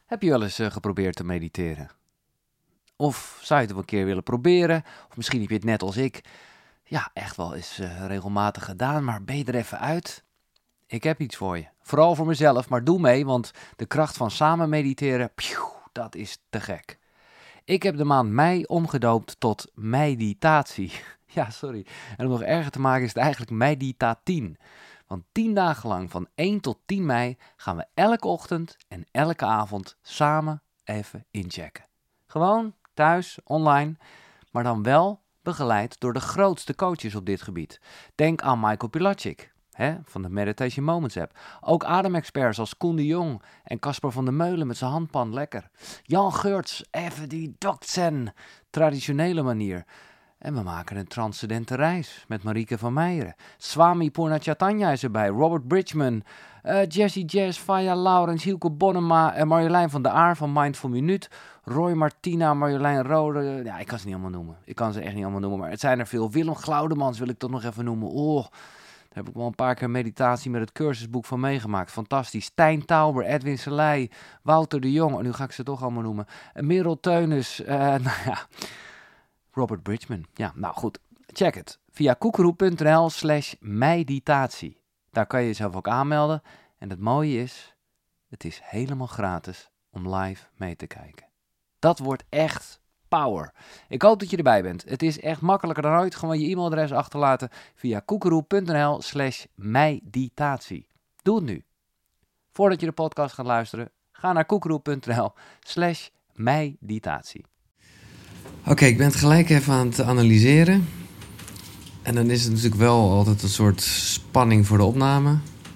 Heb je wel eens geprobeerd te mediteren? Of zou je het wel een keer willen proberen? Of misschien heb je het net als ik, ja, echt wel eens regelmatig gedaan, maar ben je er even uit? Ik heb iets voor je. Vooral voor mezelf, maar doe mee, want de kracht van samen mediteren, dat is te gek. Ik heb de maand mei omgedoopt tot meditatie. Ja, sorry. En om nog erger te maken is het eigenlijk Medita10. Want 10 dagen lang, van 1 tot 10 mei, gaan we elke ochtend en elke avond samen even inchecken. Gewoon, thuis, online, maar dan wel begeleid door de grootste coaches op dit gebied. Denk aan Michael Pilatschik, van de Meditation Moments app. Ook ademexperts als Koen de Jong en Casper van der Meulen met zijn handpan lekker. Jan Geurts, even die Dokzen, traditionele manier. En we maken een transcendente reis met Marieke van Meijeren. Swami Purnachatanya is erbij, Robert Bridgman, Jessie Jazz, Faya Laurens, Hielke Bonnema en Marjolein van der Aar van Mindful Minuut. Roy Martina, Marjolein Rode. Ja, ik kan ze niet allemaal noemen. Ik kan ze echt niet allemaal noemen, maar het zijn er veel. Willem Glaudemans wil ik toch nog even noemen. Oh, daar heb ik wel een paar keer meditatie met het cursusboek van meegemaakt. Fantastisch. Stijn Tauber, Edwin Selei, Wouter de Jong. En nu ga ik ze toch allemaal noemen. Merel Teunis, Robert Bridgman. Ja, nou goed. Check het. Via koekeroe.nl/meditatie. Daar kan je jezelf ook aanmelden. En het mooie is, het is helemaal gratis om live mee te kijken. Dat wordt echt power. Ik hoop dat je erbij bent. Het is echt makkelijker dan ooit. Gewoon je e-mailadres achterlaten via koekeroe.nl/meditatie. Doe het nu. Voordat je de podcast gaat luisteren, ga naar koekeroe.nl/meditatie. Oké, ik ben het gelijk even aan het analyseren. En dan is het natuurlijk wel altijd een soort spanning voor de opname.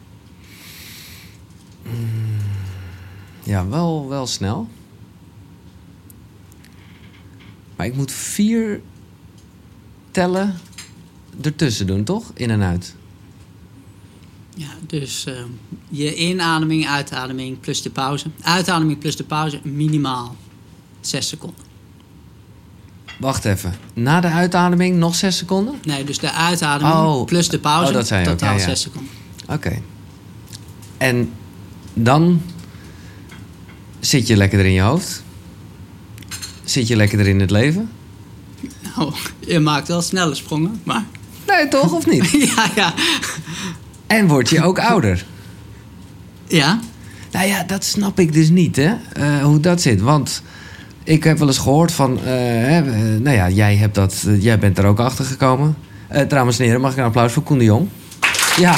Ja, wel snel. Maar ik moet 4 tellen ertussen doen, toch? In en uit. Ja, dus je inademing, uitademing plus de pauze. Uitademing plus de pauze minimaal 6 seconden. Wacht even. Na de uitademing nog 6 seconden? Nee, dus de uitademing plus de pauze. Dat zei je totaal ook, ja. 6 seconden. Oké. En dan zit je lekker in je hoofd? Zit je lekker in het leven? Nou, je maakt wel snelle sprongen, maar... Nee, toch? Of niet? Ja. En word je ook ouder? Ja. Nou ja, dat snap ik dus niet, hè? Hoe dat zit. Want ik heb wel eens gehoord van... nou ja, jij bent er ook achter gekomen. Dames en heren, mag ik een applaus voor Koen de Jong? Ja.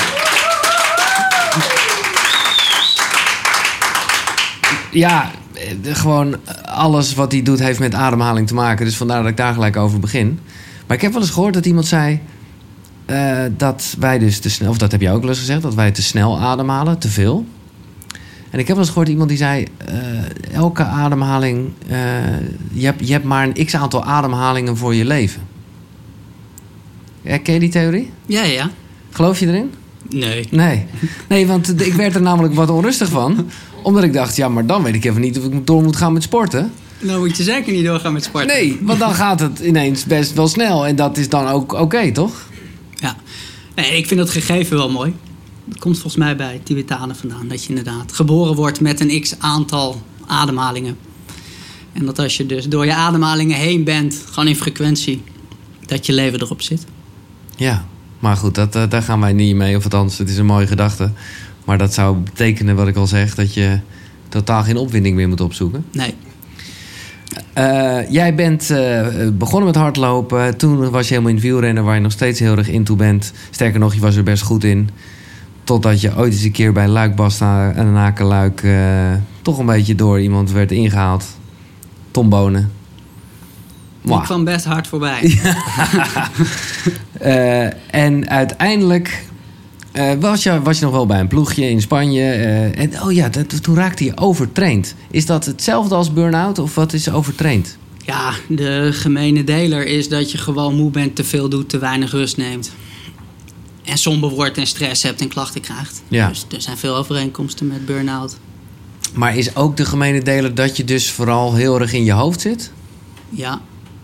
Ja, gewoon alles wat hij doet heeft met ademhaling te maken. Dus vandaar dat ik daar gelijk over begin. Maar ik heb wel eens gehoord dat iemand zei... dat wij dus te snel... Of dat heb jij ook wel eens gezegd. Dat wij te snel ademhalen, te veel. En ik heb wel eens gehoord iemand die zei... elke ademhaling... je hebt maar een x-aantal ademhalingen voor je leven. Ken je die theorie? Ja. Geloof je erin? Nee, want ik werd er namelijk wat onrustig van. Omdat ik dacht, ja, maar dan weet ik even niet of ik door moet gaan met sporten. Nou moet je zeker niet doorgaan met sporten. Nee, want dan gaat het ineens best wel snel. En dat is dan ook oké, toch? Ja. Nee, ik vind dat gegeven wel mooi. Dat komt volgens mij bij Tibetanen vandaan. Dat je inderdaad geboren wordt met een x-aantal ademhalingen. En dat als je dus door je ademhalingen heen bent, gewoon in frequentie, dat je leven erop zit. Ja, maar goed, daar gaan wij niet mee. Of althans, het is een mooie gedachte. Maar dat zou betekenen, wat ik al zeg, dat je totaal geen opwinding meer moet opzoeken. Nee. Jij bent begonnen met hardlopen. Toen was je helemaal in wielrennen, waar je nog steeds heel erg into bent. Sterker nog, je was er best goed in. Totdat je ooit eens een keer bij Luik Basta en Nakenluik toch een beetje door iemand werd ingehaald. Tom Bonen. Die kwam best hard voorbij. En uiteindelijk was je nog wel bij een ploegje in Spanje. Toen raakte je overtraind. Is dat hetzelfde als burn-out of wat is overtraind? Ja, de gemene deler is dat je gewoon moe bent, te veel doet, te weinig rust neemt. En somber wordt en stress hebt en klachten krijgt. Ja. Dus er zijn veel overeenkomsten met burn-out. Maar is ook de gemene deler dat je dus vooral heel erg in je hoofd zit? Ja.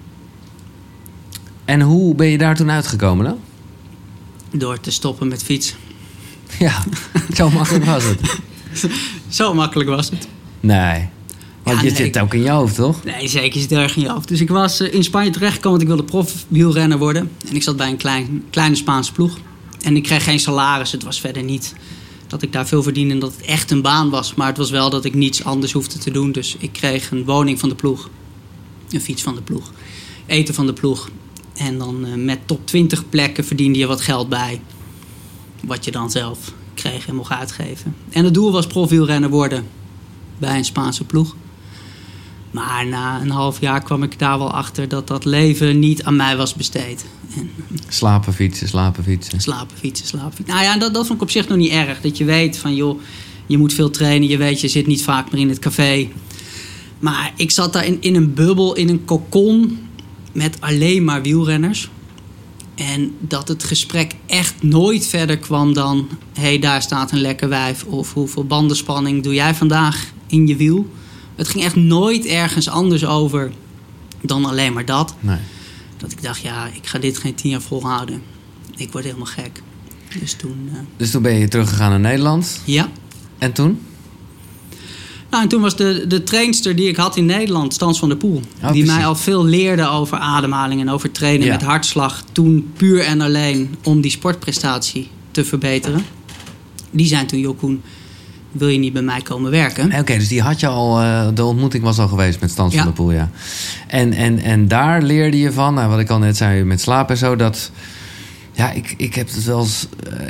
En hoe ben je daar toen uitgekomen dan? Door te stoppen met fietsen. Ja, zo makkelijk was het. Zo makkelijk was het. Nee. Want je zit ook in je hoofd, toch? Nee, zeker zit heel erg in je hoofd. Dus ik was in Spanje terechtgekomen, want ik wilde profwielrenner worden. En ik zat bij een kleine Spaanse ploeg. En ik kreeg geen salaris. Het was verder niet dat ik daar veel verdiende en dat het echt een baan was. Maar het was wel dat ik niets anders hoefde te doen. Dus ik kreeg een woning van de ploeg. Een fiets van de ploeg. Eten van de ploeg. En dan met top 20 plekken verdiende je wat geld bij. Wat je dan zelf kreeg en mocht uitgeven. En het doel was profwielrenner worden bij een Spaanse ploeg. Maar na een half jaar kwam ik daar wel achter dat leven niet aan mij was besteed. En slapen, fietsen. Slapen, fietsen. Nou ja, dat vond ik op zich nog niet erg. Dat je weet van, joh, je moet veel trainen. Je weet, je zit niet vaak meer in het café. Maar ik zat daar in een bubbel, in een cocon met alleen maar wielrenners. En dat het gesprek echt nooit verder kwam dan... hé, daar staat een lekker wijf. Of hoeveel bandenspanning doe jij vandaag in je wiel? Het ging echt nooit ergens anders over dan alleen maar dat. Nee. Dat ik dacht, ja, ik ga dit geen 10 jaar volhouden. Ik word helemaal gek. Dus toen ben je teruggegaan naar Nederland? Ja. En toen? Nou, en toen was de trainster die ik had in Nederland, Stans van der Poel. Die mij al veel leerde over ademhaling en over trainen met hartslag. Toen puur en alleen om die sportprestatie te verbeteren. Die zijn toen, joh Koen, wil je niet bij mij komen werken? Oké, dus die had je al, de ontmoeting was al geweest met Stans van der Poel, ja. En daar leerde je van, nou, wat ik al net zei met slaap en zo, dat... Ja, ik heb het wel eens...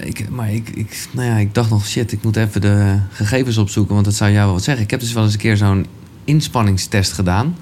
ik dacht nog, shit, ik moet even de gegevens opzoeken, want dat zou jou wel wat zeggen. Ik heb dus wel eens een keer zo'n inspanningstest gedaan.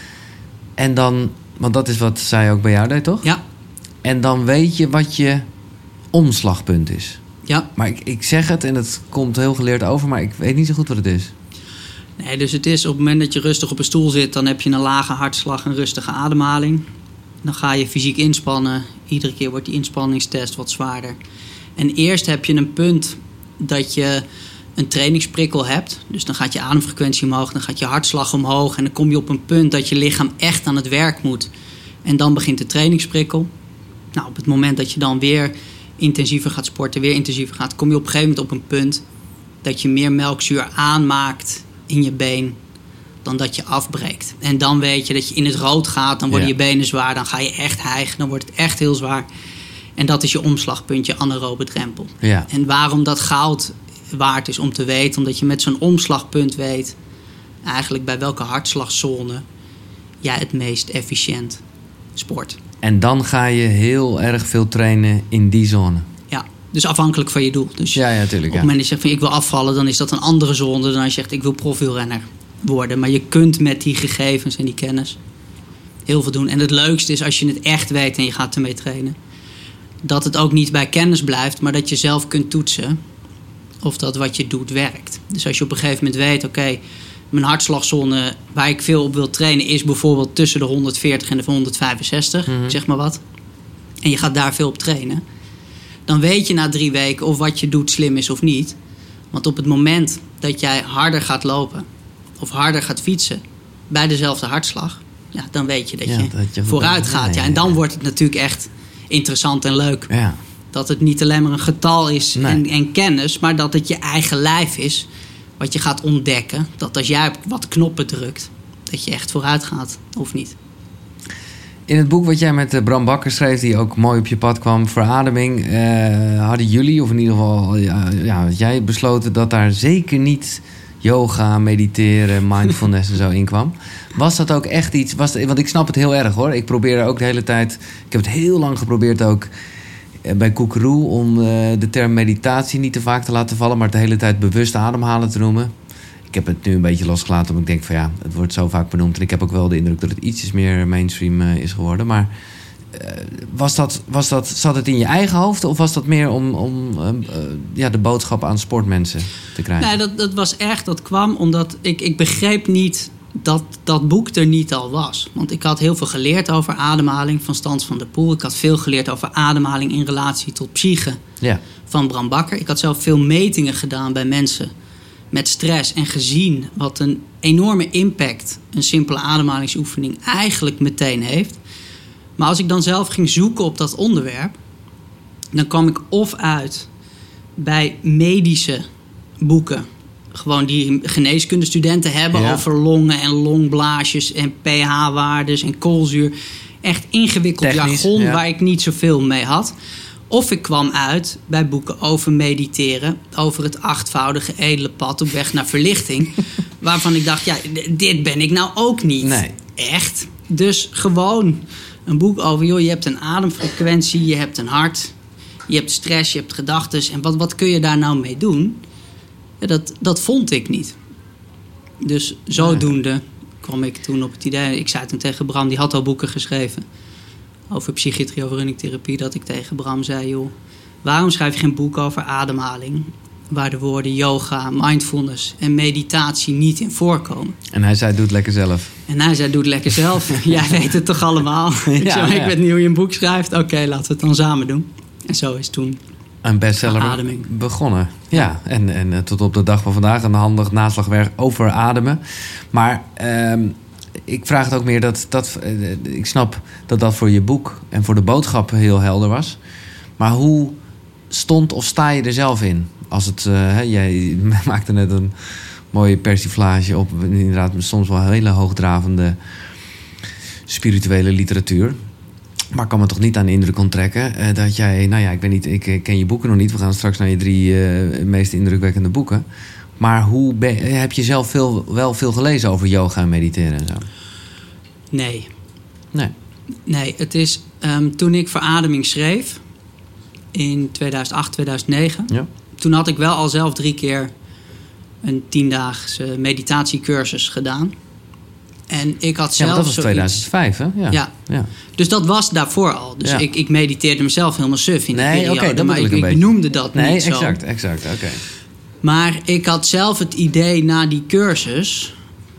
En dan, want dat is wat zij ook bij jou deed, toch? Ja. En dan weet je wat je omslagpunt is. Ja. Maar ik zeg het en het komt heel geleerd over, maar ik weet niet zo goed wat het is. Nee, dus het is op het moment dat je rustig op een stoel zit, dan heb je een lage hartslag en rustige ademhaling. Dan ga je fysiek inspannen. Iedere keer wordt die inspanningstest wat zwaarder. En eerst heb je een punt dat je een trainingsprikkel hebt. Dus dan gaat je ademfrequentie omhoog, dan gaat je hartslag omhoog. En dan kom je op een punt dat je lichaam echt aan het werk moet. En dan begint de trainingsprikkel. Nou, op het moment dat je dan weer intensiever gaat sporten, weer intensiever gaat, kom je op een gegeven moment op een punt dat je meer melkzuur aanmaakt in je been dan dat je afbreekt. En dan weet je dat je in het rood gaat, dan worden je benen zwaar, dan ga je echt hijgen, dan wordt het echt heel zwaar. En dat is je omslagpunt, je anaerobe drempel. Ja. En waarom dat goud waard is om te weten, omdat je met zo'n omslagpunt weet eigenlijk bij welke hartslagzone jij het meest efficiënt sport. En dan ga je heel erg veel trainen in die zone. Ja, dus afhankelijk van je doel. Dus ja, tuurlijk. Op het moment dat je zegt van ik wil afvallen, dan is dat een andere zone dan als je zegt ik wil profielrenner worden. Maar je kunt met die gegevens en die kennis heel veel doen. En het leukste is als je het echt weet en je gaat ermee trainen, dat het ook niet bij kennis blijft, maar dat je zelf kunt toetsen of dat wat je doet werkt. Dus als je op een gegeven moment weet, oké, mijn hartslagzone waar ik veel op wil trainen is bijvoorbeeld tussen de 140 en de 165, zeg maar wat. En je gaat daar veel op trainen. Dan weet je na 3 weken of wat je doet slim is of niet. Want op het moment dat jij harder gaat lopen of harder gaat fietsen bij dezelfde hartslag, ja, dan weet je dat je vooruit gaat. Ja, en dan wordt het natuurlijk echt interessant en leuk. Ja. Dat het niet alleen maar een getal is en kennis, maar dat het je eigen lijf is wat je gaat ontdekken. Dat als jij op wat knoppen drukt, dat je echt vooruit gaat, of niet. In het boek wat jij met Bram Bakker schreef, die ook mooi op je pad kwam, Verademing, hadden jullie, of in ieder geval had jij besloten dat daar zeker niet yoga, mediteren, mindfulness en zo in kwam. Was dat ook echt iets? Want ik snap het heel erg hoor. Ik probeer ook de hele tijd, ik heb het heel lang geprobeerd ook bij Koekeroe om de term meditatie niet te vaak te laten vallen, maar de hele tijd bewust ademhalen te noemen. Ik heb het nu een beetje losgelaten, omdat ik denk van het wordt zo vaak benoemd. En ik heb ook wel de indruk dat het ietsjes meer mainstream is geworden. Maar zat het in je eigen hoofd of was dat meer om de boodschap aan sportmensen te krijgen? Nee, dat was echt, dat kwam omdat ik begreep niet dat boek er niet al was. Want ik had heel veel geleerd over ademhaling van Stans van der Poel. Ik had veel geleerd over ademhaling in relatie tot psyche van Bram Bakker. Ik had zelf veel metingen gedaan bij mensen met stress en gezien wat een enorme impact een simpele ademhalingsoefening eigenlijk meteen heeft. Maar als ik dan zelf ging zoeken op dat onderwerp, dan kwam ik of uit bij medische boeken gewoon die geneeskundestudenten hebben over longen en longblaasjes en pH-waardes en koolzuur. Echt ingewikkeld Technisch, jargon waar ik niet zoveel mee had. Of ik kwam uit bij boeken over mediteren, over het 8voudige edele pad op weg naar verlichting. Waarvan ik dacht, ja, dit ben ik nou ook niet. Nee. Echt. Dus gewoon een boek over, joh, je hebt een ademfrequentie, je hebt een hart, je hebt stress, je hebt gedachten. En wat kun je daar nou mee doen? Ja, dat vond ik niet. Dus zodoende kwam ik toen op het idee. Ik zei toen tegen Bram, die had al boeken geschreven over psychiatrie, over runningtherapie, dat ik tegen Bram zei, joh, waarom schrijf je geen boek over ademhaling, waar de woorden yoga, mindfulness en meditatie niet in voorkomen? En hij zei, doe het lekker zelf. En hij zei, doe het lekker zelf. Jij weet het toch allemaal? Ik zei, ik weet niet hoe je een boek schrijft. Oké, laten we het dan samen doen. En zo is toen een bestseller begonnen. Ja, en tot op de dag van vandaag een handig naslagwerk over ademen. Maar ik vraag het ook meer ik snap dat voor je boek en voor de boodschap heel helder was. Maar hoe stond of sta je er zelf in? Als het, jij maakte net een mooie persiflage op inderdaad soms wel hele hoogdravende spirituele literatuur. Maar ik kan me toch niet aan de indruk onttrekken dat jij, nou ja, ik weet niet, ik ken je boeken nog niet. We gaan straks naar je 3 meest indrukwekkende boeken. Maar heb je zelf wel veel gelezen over yoga en mediteren en zo? Nee, het is toen ik Verademing schreef in 2008, 2009. Ja. Toen had ik wel al zelf 3 keer een 10-daagse meditatiecursus gedaan. En ik had zelf dat was 2005, hè? Ja. Dus dat was daarvoor al. Dus ik mediteerde mezelf helemaal suf in die periode. Maar ik noemde dat niet zo. Nee, exact. Oké. Maar ik had zelf het idee na die cursus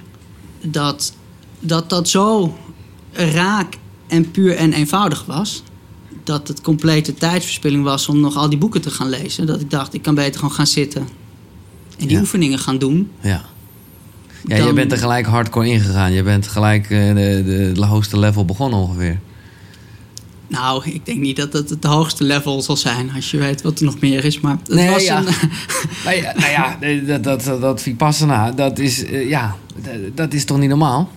dat zo raak en puur en eenvoudig was, dat het complete tijdverspilling was om nog al die boeken te gaan lezen. Dat ik dacht, ik kan beter gewoon gaan zitten en die oefeningen gaan doen. Ja, je bent er gelijk hardcore ingegaan. Je bent gelijk de hoogste level begonnen ongeveer. Nou, ik denk niet dat het het hoogste level zal zijn, als je weet wat er nog meer is. Maar het was dat Vipassana, dat is toch niet normaal?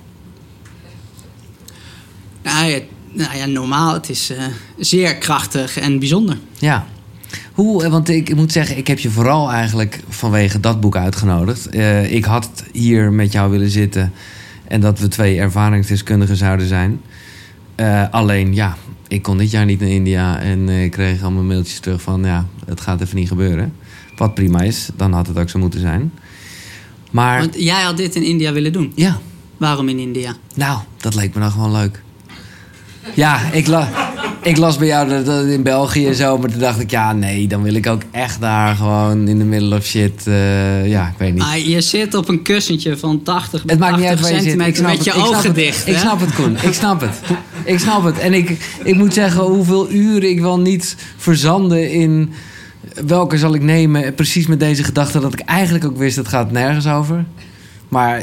Nou ja, normaal. Het is zeer krachtig en bijzonder. Ja. Want ik moet zeggen, ik heb je vooral eigenlijk vanwege dat boek uitgenodigd. Ik had hier met jou willen zitten en dat we 2 ervaringsdeskundigen zouden zijn. Alleen, ik kon dit jaar niet naar India en ik kreeg allemaal mailtjes terug van, het gaat even niet gebeuren. Wat prima is, dan had het ook zo moeten zijn. Maar, want jij had dit in India willen doen? Ja. Waarom in India? Nou, dat leek me dan gewoon leuk. Ja, ik las bij jou dat in België en zo, maar toen dacht ik, dan wil ik ook echt daar gewoon in the middle of shit. Ik weet niet. Je zit op een kussentje van 80 bij het maakt niet uit waar je zit. Met je ogen dicht. Ik snap het, Koen. Ik snap het. En ik moet zeggen, hoeveel uren ik wel niet verzanden in welke zal ik nemen. Precies met deze gedachte dat ik eigenlijk ook wist, het gaat nergens over. Maar,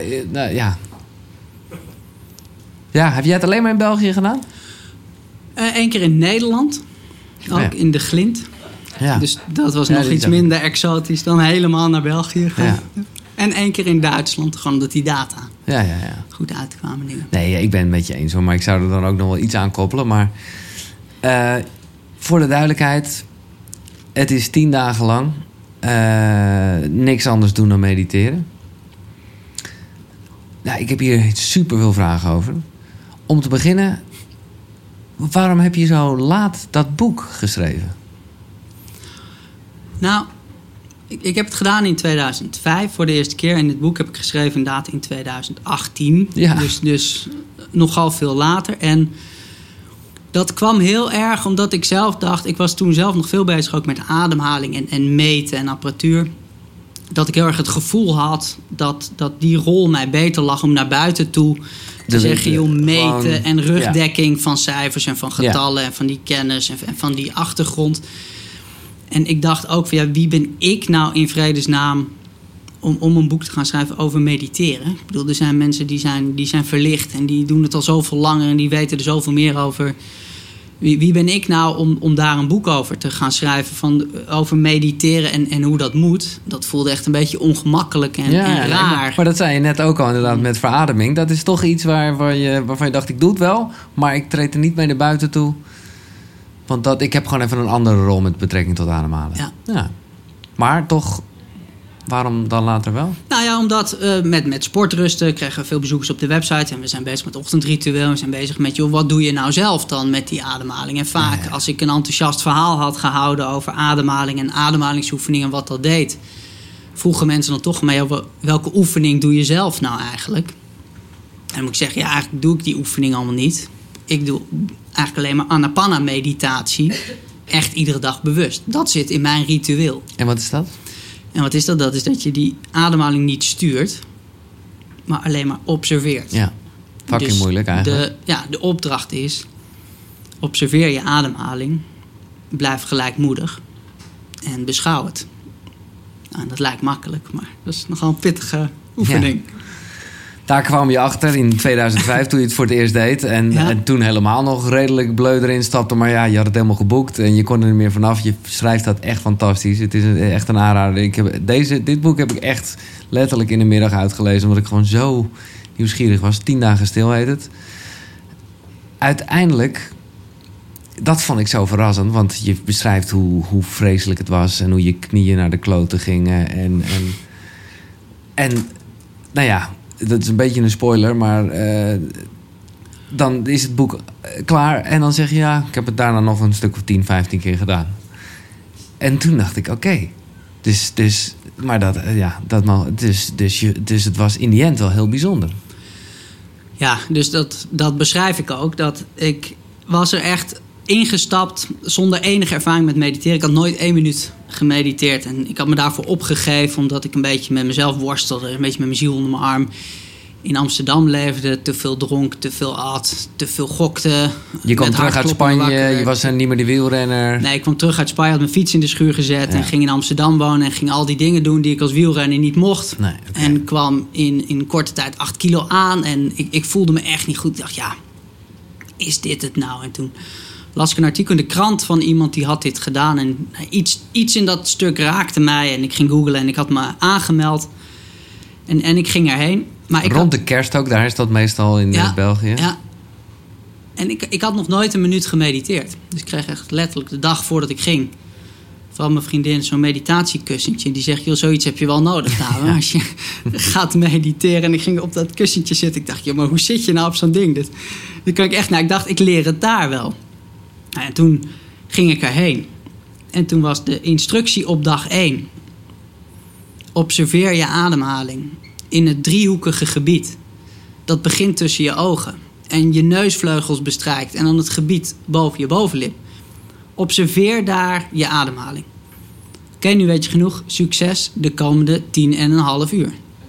Ja, heb jij het alleen maar in België gedaan? 1 keer in Nederland. Ook in de Glint. Ja. Dus dat was nog iets minder exotisch dan helemaal naar België gaan. Ja. En 1 keer in Duitsland, gewoon omdat die data goed uitkwamen. Dingen. Nee, ik ben het met je eens hoor. Maar ik zou er dan ook nog wel iets aan koppelen. Maar voor de duidelijkheid, het is 10 dagen lang niks anders doen dan mediteren. Nou, ik heb hier super veel vragen over. Om te beginnen, waarom heb je zo laat dat boek geschreven? Nou, ik heb het gedaan in 2005 voor de eerste keer. En dit boek heb ik geschreven inderdaad in 2018. Ja. Dus nogal veel later. En dat kwam heel erg omdat ik zelf dacht, ik was toen zelf nog veel bezig ook met ademhaling en meten en apparatuur. Dat ik heel erg het gevoel had dat die rol mij beter lag om naar buiten toe te zeggen, joh, meten en rugdekking van cijfers en van getallen en van die kennis en van die achtergrond. En ik dacht ook van, wie ben ik nou in vredesnaam om een boek te gaan schrijven over mediteren? Ik bedoel, er zijn mensen die zijn verlicht en die doen het al zoveel langer en die weten er zoveel meer over Wie ben ik nou om daar een boek over te gaan schrijven? Over mediteren en hoe dat moet. Dat voelde echt een beetje ongemakkelijk en raar. Maar dat zei je net ook al inderdaad met verademing. Dat is toch iets waarvan je dacht, ik doe het wel, maar ik treed er niet mee naar buiten toe. Want ik heb gewoon even een andere rol met betrekking tot ademhalen. Ja. Maar toch, waarom dan later wel? Nou ja, omdat met sportrusten kregen we veel bezoekers op de website. En we zijn bezig met ochtendritueel. We zijn bezig met, wat doe je nou zelf dan met die ademhaling? En vaak als ik een enthousiast verhaal had gehouden over ademhaling en ademhalingsoefeningen en wat dat deed, vroegen mensen dan toch maar, welke oefening doe je zelf nou eigenlijk? En dan moet ik zeggen, eigenlijk doe ik die oefening allemaal niet. Ik doe eigenlijk alleen maar Anapana-meditatie. Echt iedere dag bewust. Dat zit in mijn ritueel. En wat is dat? En wat is dat? Dat is dat je die ademhaling niet stuurt, maar alleen maar observeert. Ja, fucking moeilijk eigenlijk. De opdracht is, observeer je ademhaling, blijf gelijkmoedig en beschouw het. Nou, dat lijkt makkelijk, maar dat is nogal een pittige oefening. Ja. Daar kwam je achter in 2005 toen je het voor het eerst deed. En toen helemaal nog redelijk bleu erin stapte. Maar ja, je had het helemaal geboekt en je kon er niet meer vanaf. Je schrijft dat echt fantastisch. Het is echt een aanrader. Dit boek heb ik echt letterlijk in de middag uitgelezen. Omdat ik gewoon zo nieuwsgierig was. 10 dagen stil heet het. Uiteindelijk, dat vond ik zo verrassend. Want je beschrijft hoe vreselijk het was. En hoe je knieën naar de kloten gingen. En nou ja, dat is een beetje een spoiler, maar dan is het boek klaar. En dan zeg je, ik heb het daarna nog een stuk of 10, 15 keer gedaan. En toen dacht ik, oké. Dus het was in die end wel heel bijzonder. Ja, dus dat beschrijf ik ook. Dat ik was er echt ingestapt zonder enige ervaring met mediteren. Ik had nooit 1 minuut gemediteerd. En ik had me daarvoor opgegeven omdat ik een beetje met mezelf worstelde. Een beetje met mijn ziel onder mijn arm. In Amsterdam leefde, te veel dronk, te veel at, te veel gokte. Je kwam terug uit Spanje, je was niet meer de wielrenner. Nee, ik kwam terug uit Spanje, had mijn fiets in de schuur gezet en ging in Amsterdam wonen en ging al die dingen doen die ik als wielrenner niet mocht. Nee, okay. En kwam in korte tijd 8 kilo aan en ik voelde me echt niet goed. Ik dacht, is dit het nou? En toen las ik een artikel in de krant van iemand die had dit gedaan. En iets in dat stuk raakte mij. En ik ging googlen en ik had me aangemeld. En ik ging erheen. Maar rond de kerst ook, daar is dat meestal in België. Ja. En ik had nog nooit 1 minuut gemediteerd. Dus ik kreeg echt letterlijk de dag voordat ik ging van mijn vriendin zo'n meditatiekussentje. Die zegt, zoiets heb je wel nodig nou, als je gaat mediteren. En ik ging op dat kussentje zitten. Ik dacht, maar hoe zit je nou op zo'n ding? Dat kan ik echt, ik dacht, ik leer het daar wel. En toen ging ik erheen. En toen was de instructie op dag 1. Observeer je ademhaling in het driehoekige gebied. Dat begint tussen je ogen en je neusvleugels bestrijkt. En dan het gebied boven je bovenlip. Observeer daar je ademhaling. Oké, nu weet je genoeg. Succes de komende 10,5 uur.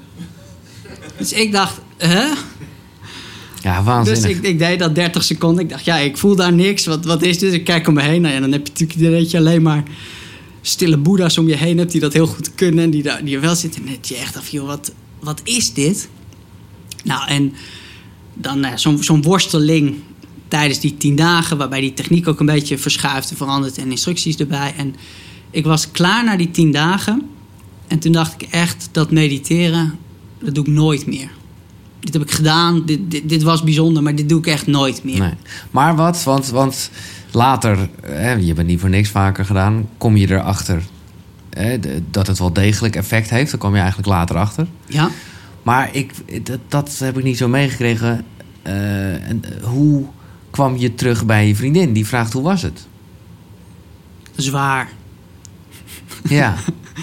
Dus ik dacht, Ja, waanzinnig. Dus ik deed dat 30 seconden. Ik dacht, ik voel daar niks. Wat is dit? Ik kijk om me heen. Dan heb je natuurlijk dat je alleen maar stille boeddha's om je heen hebt die dat heel goed kunnen en die er wel zitten. En dan denk je echt af, wat is dit? Nou, en dan zo'n worsteling tijdens die 10 dagen, waarbij die techniek ook een beetje verschuift en verandert en instructies erbij. En ik was klaar na die 10 dagen. En toen dacht ik echt, dat mediteren, dat doe ik nooit meer. Dit heb ik gedaan, dit was bijzonder, maar dit doe ik echt nooit meer. Nee. Maar wat? Want later, je bent niet voor niks vaker gedaan, kom je erachter dat het wel degelijk effect heeft. Dan kom je eigenlijk later achter. Ja. Maar dat heb ik niet zo meegekregen. Hoe kwam je terug bij je vriendin? Die vraagt, hoe was het? Zwaar. Ja.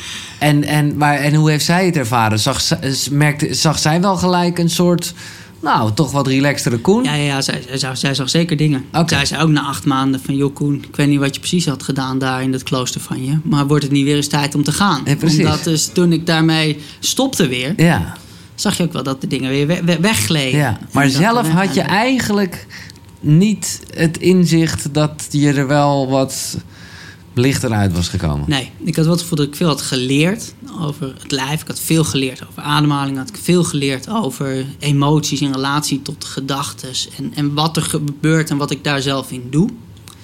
En hoe heeft zij het ervaren? Zag zij wel gelijk een soort, toch wat relaxtere Koen? Ja, zij zag zeker dingen. Okay. Zij zei ook na 8 maanden van, Koen, ik weet niet wat je precies had gedaan daar in dat klooster van je, maar wordt het niet weer eens tijd om te gaan? Ja, precies. Omdat dus toen ik daarmee stopte weer, zag je ook wel dat de dingen weer weggleden. Ja, maar zelf had je eigenlijk niet het inzicht dat je er wel wat lichter uit was gekomen. Nee, ik had wel het gevoel dat ik veel had geleerd over het lijf. Ik had veel geleerd over ademhaling. Had ik veel geleerd over emoties in relatie tot gedachten. En wat er gebeurt en wat ik daar zelf in doe.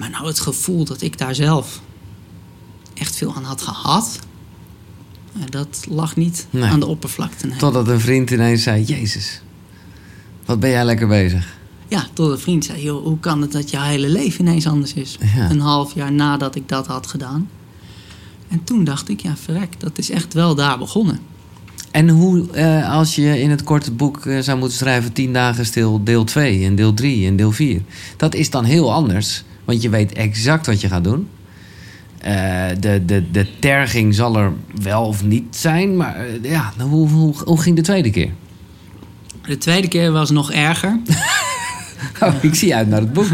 Maar nou, het gevoel dat ik daar zelf echt veel aan had gehad, dat lag niet aan de oppervlakte. Nee. Totdat een vriend ineens zei, Jezus, wat ben jij lekker bezig? Ja, tot een vriend zei, joh, hoe kan het dat jouw hele leven ineens anders is? Ja. Een half jaar nadat ik dat had gedaan. En toen dacht ik, ja, verrek, dat is echt wel daar begonnen. En hoe, als je in het korte boek zou moeten schrijven 10 dagen stil, deel 2 en deel 3 en deel 4. Dat is dan heel anders, want je weet exact wat je gaat doen. De terging zal er wel of niet zijn, maar hoe ging de tweede keer? De tweede keer was nog erger. Ik zie uit naar het boek.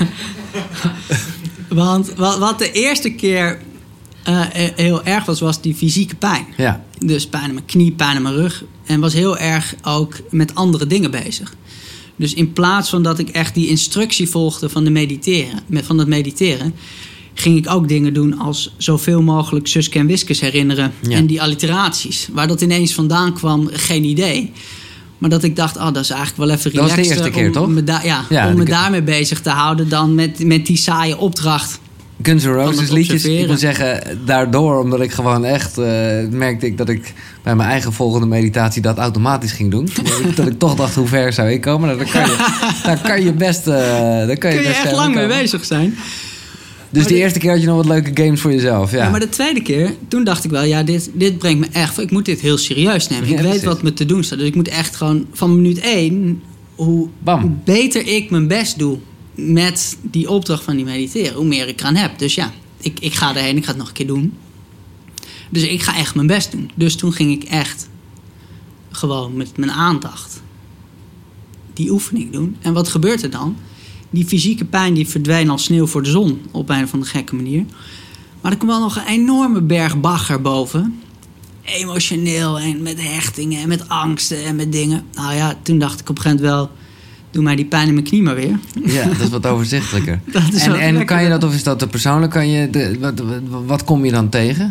Want wat de eerste keer heel erg was die fysieke pijn. Ja. Dus pijn in mijn knie, pijn in mijn rug. En was heel erg ook met andere dingen bezig. Dus in plaats van dat ik echt die instructie volgde van het mediteren, ging ik ook dingen doen als zoveel mogelijk Suske en Wiskes herinneren. Ja. En die alliteraties. Waar dat ineens vandaan kwam, geen idee. Maar dat ik dacht, dat is eigenlijk wel even relaxter. Dat was de eerste keer, toch? Om me daarmee bezig te houden dan met die saaie opdracht. Guns N' Roses liedjes, ik moet zeggen, daardoor, omdat ik gewoon echt merkte ik dat ik bij mijn eigen volgende meditatie dat automatisch ging doen. Dat ik toch dacht, hoe ver zou ik komen? Nou, daar kan je best echt lang mee bezig zijn. Dus de eerste keer had je nog wat leuke games voor jezelf. Ja, maar de tweede keer, toen dacht ik wel, ja, dit brengt me echt, ik moet dit heel serieus nemen. Ik weet wat me te doen staat. Dus ik moet echt gewoon van minuut 1, hoe beter ik mijn best doe met die opdracht van die mediteren, hoe meer ik eraan heb. Dus ja, ik ga erheen, ik ga het nog een keer doen. Dus ik ga echt mijn best doen. Dus toen ging ik echt gewoon met mijn aandacht die oefening doen. En wat gebeurt er dan? Die fysieke pijn die verdwijnt als sneeuw voor de zon op een of andere gekke manier. Maar er kwam wel nog een enorme berg bagger boven. Emotioneel en met hechtingen en met angsten en met dingen. Nou ja, toen dacht ik op een gegeven moment wel, doe mij die pijn in mijn knie maar weer. Ja, dat is wat overzichtelijker. En kan je dat, of is dat te persoonlijk? Wat kom je dan tegen?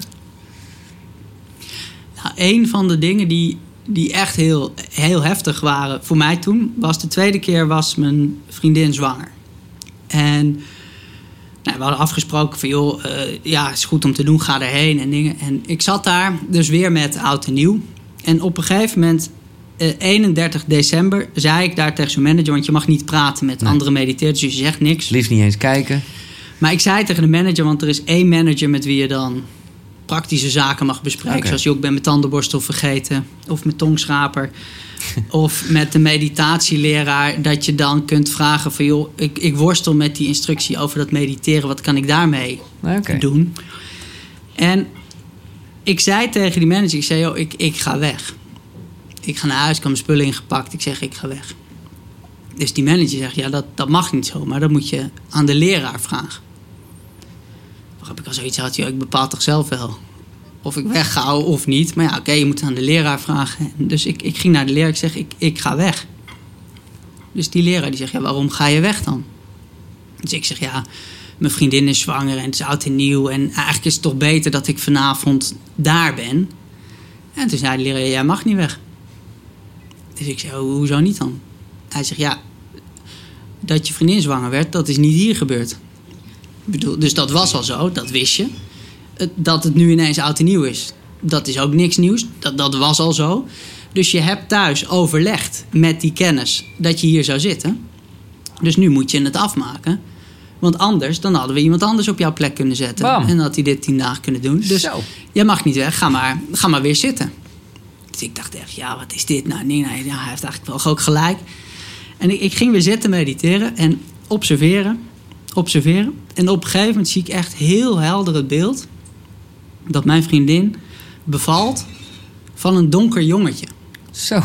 Nou, een van de dingen die echt heel, heel heftig waren voor mij toen, was de tweede keer was mijn vriendin zwanger. En we hadden afgesproken van, joh, is goed om te doen, ga erheen en dingen. En ik zat daar dus weer met oud en nieuw. En op een gegeven moment, 31 december, zei ik daar tegen zijn manager, want je mag niet praten met andere mediteerders, dus je zegt niks. Liefst niet eens kijken. Maar ik zei tegen de manager, want er is 1 manager met wie je dan praktische zaken mag bespreken. Okay. Zoals je ook bent met tandenborstel vergeten, of met tongschraper, of met de meditatieleraar, dat je dan kunt vragen van, joh, ik worstel met die instructie over dat mediteren, wat kan ik daarmee doen? En ik zei tegen die manager, ik zei, joh, ik ga weg. Ik ga naar huis, ik heb mijn spullen ingepakt, ik zeg, ik ga weg. Dus die manager zegt, ja, dat mag niet zo, maar dat moet je aan de leraar vragen. Heb ik al zoiets gehad, joh, ik bepaal toch zelf wel of ik wegga of niet. Maar ja, oké, je moet aan de leraar vragen. Dus ik ging naar de leraar, ik zeg, ik ga weg. Dus die leraar die zegt, ja, waarom ga je weg dan? Dus ik zeg, ja, mijn vriendin is zwanger en het is oud en nieuw. En eigenlijk is het toch beter dat ik vanavond daar ben. En toen zei de leraar, jij mag niet weg. Dus ik zeg, hoezo niet dan? Hij zegt, ja, dat je vriendin zwanger werd, dat is niet hier gebeurd. Dus dat was al zo, dat wist je. Dat het nu ineens oud en nieuw is, dat is ook niks nieuws. Dat was al zo. Dus je hebt thuis overlegd met die kennis dat je hier zou zitten. Dus nu moet je het afmaken. Want anders, dan hadden we iemand anders op jouw plek kunnen zetten. Bam. En dan had hij dit 10 dagen kunnen doen. Dus zo. Jij mag niet weg, ga maar weer zitten. Dus ik dacht echt, ja, wat is dit? Nou, nee, hij heeft eigenlijk wel ook gelijk. En ik ging weer zitten mediteren en observeren. En op een gegeven moment zie ik echt heel helder het beeld dat mijn vriendin bevalt van een donker jongetje. Zo.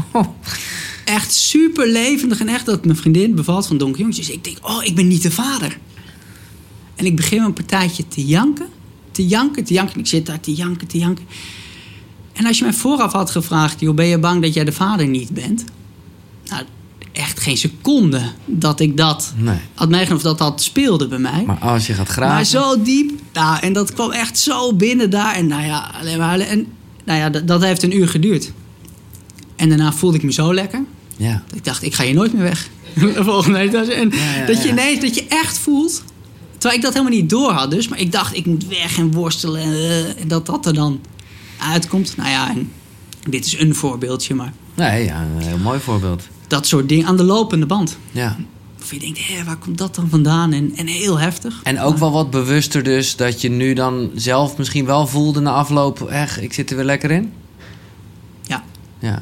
Echt super levendig en echt dat mijn vriendin bevalt van een donker jongetje. Dus ik denk, ik ben niet de vader. En ik begin een partijtje te janken. En ik zit daar te janken. En als je mij vooraf had gevraagd, joh, ben je bang dat jij de vader niet bent? Nou, echt geen seconde dat ik dat had meegenomen of dat speelde bij mij. Maar als je gaat graven. Maar zo diep. Nou, en dat kwam echt zo binnen daar. En alleen maar huilen. En dat heeft een uur geduurd. En daarna voelde ik me zo lekker. Ja. Dat ik dacht, ik ga hier nooit meer weg. De volgende dag. En dat je ineens, dat je echt voelt, Terwijl ik dat helemaal niet door had dus. Maar ik dacht, ik moet weg en worstelen. En dat er dan uitkomt. Nou ja, en dit is een voorbeeldje, maar... Nee, ja, een heel mooi voorbeeld. Dat soort dingen aan de lopende band. Ja. Of je denkt, waar komt dat dan vandaan? En heel heftig. En ook wel wat bewuster dus dat je nu dan zelf misschien wel voelde na afloop... echt, ik zit er weer lekker in? Ja. Ja.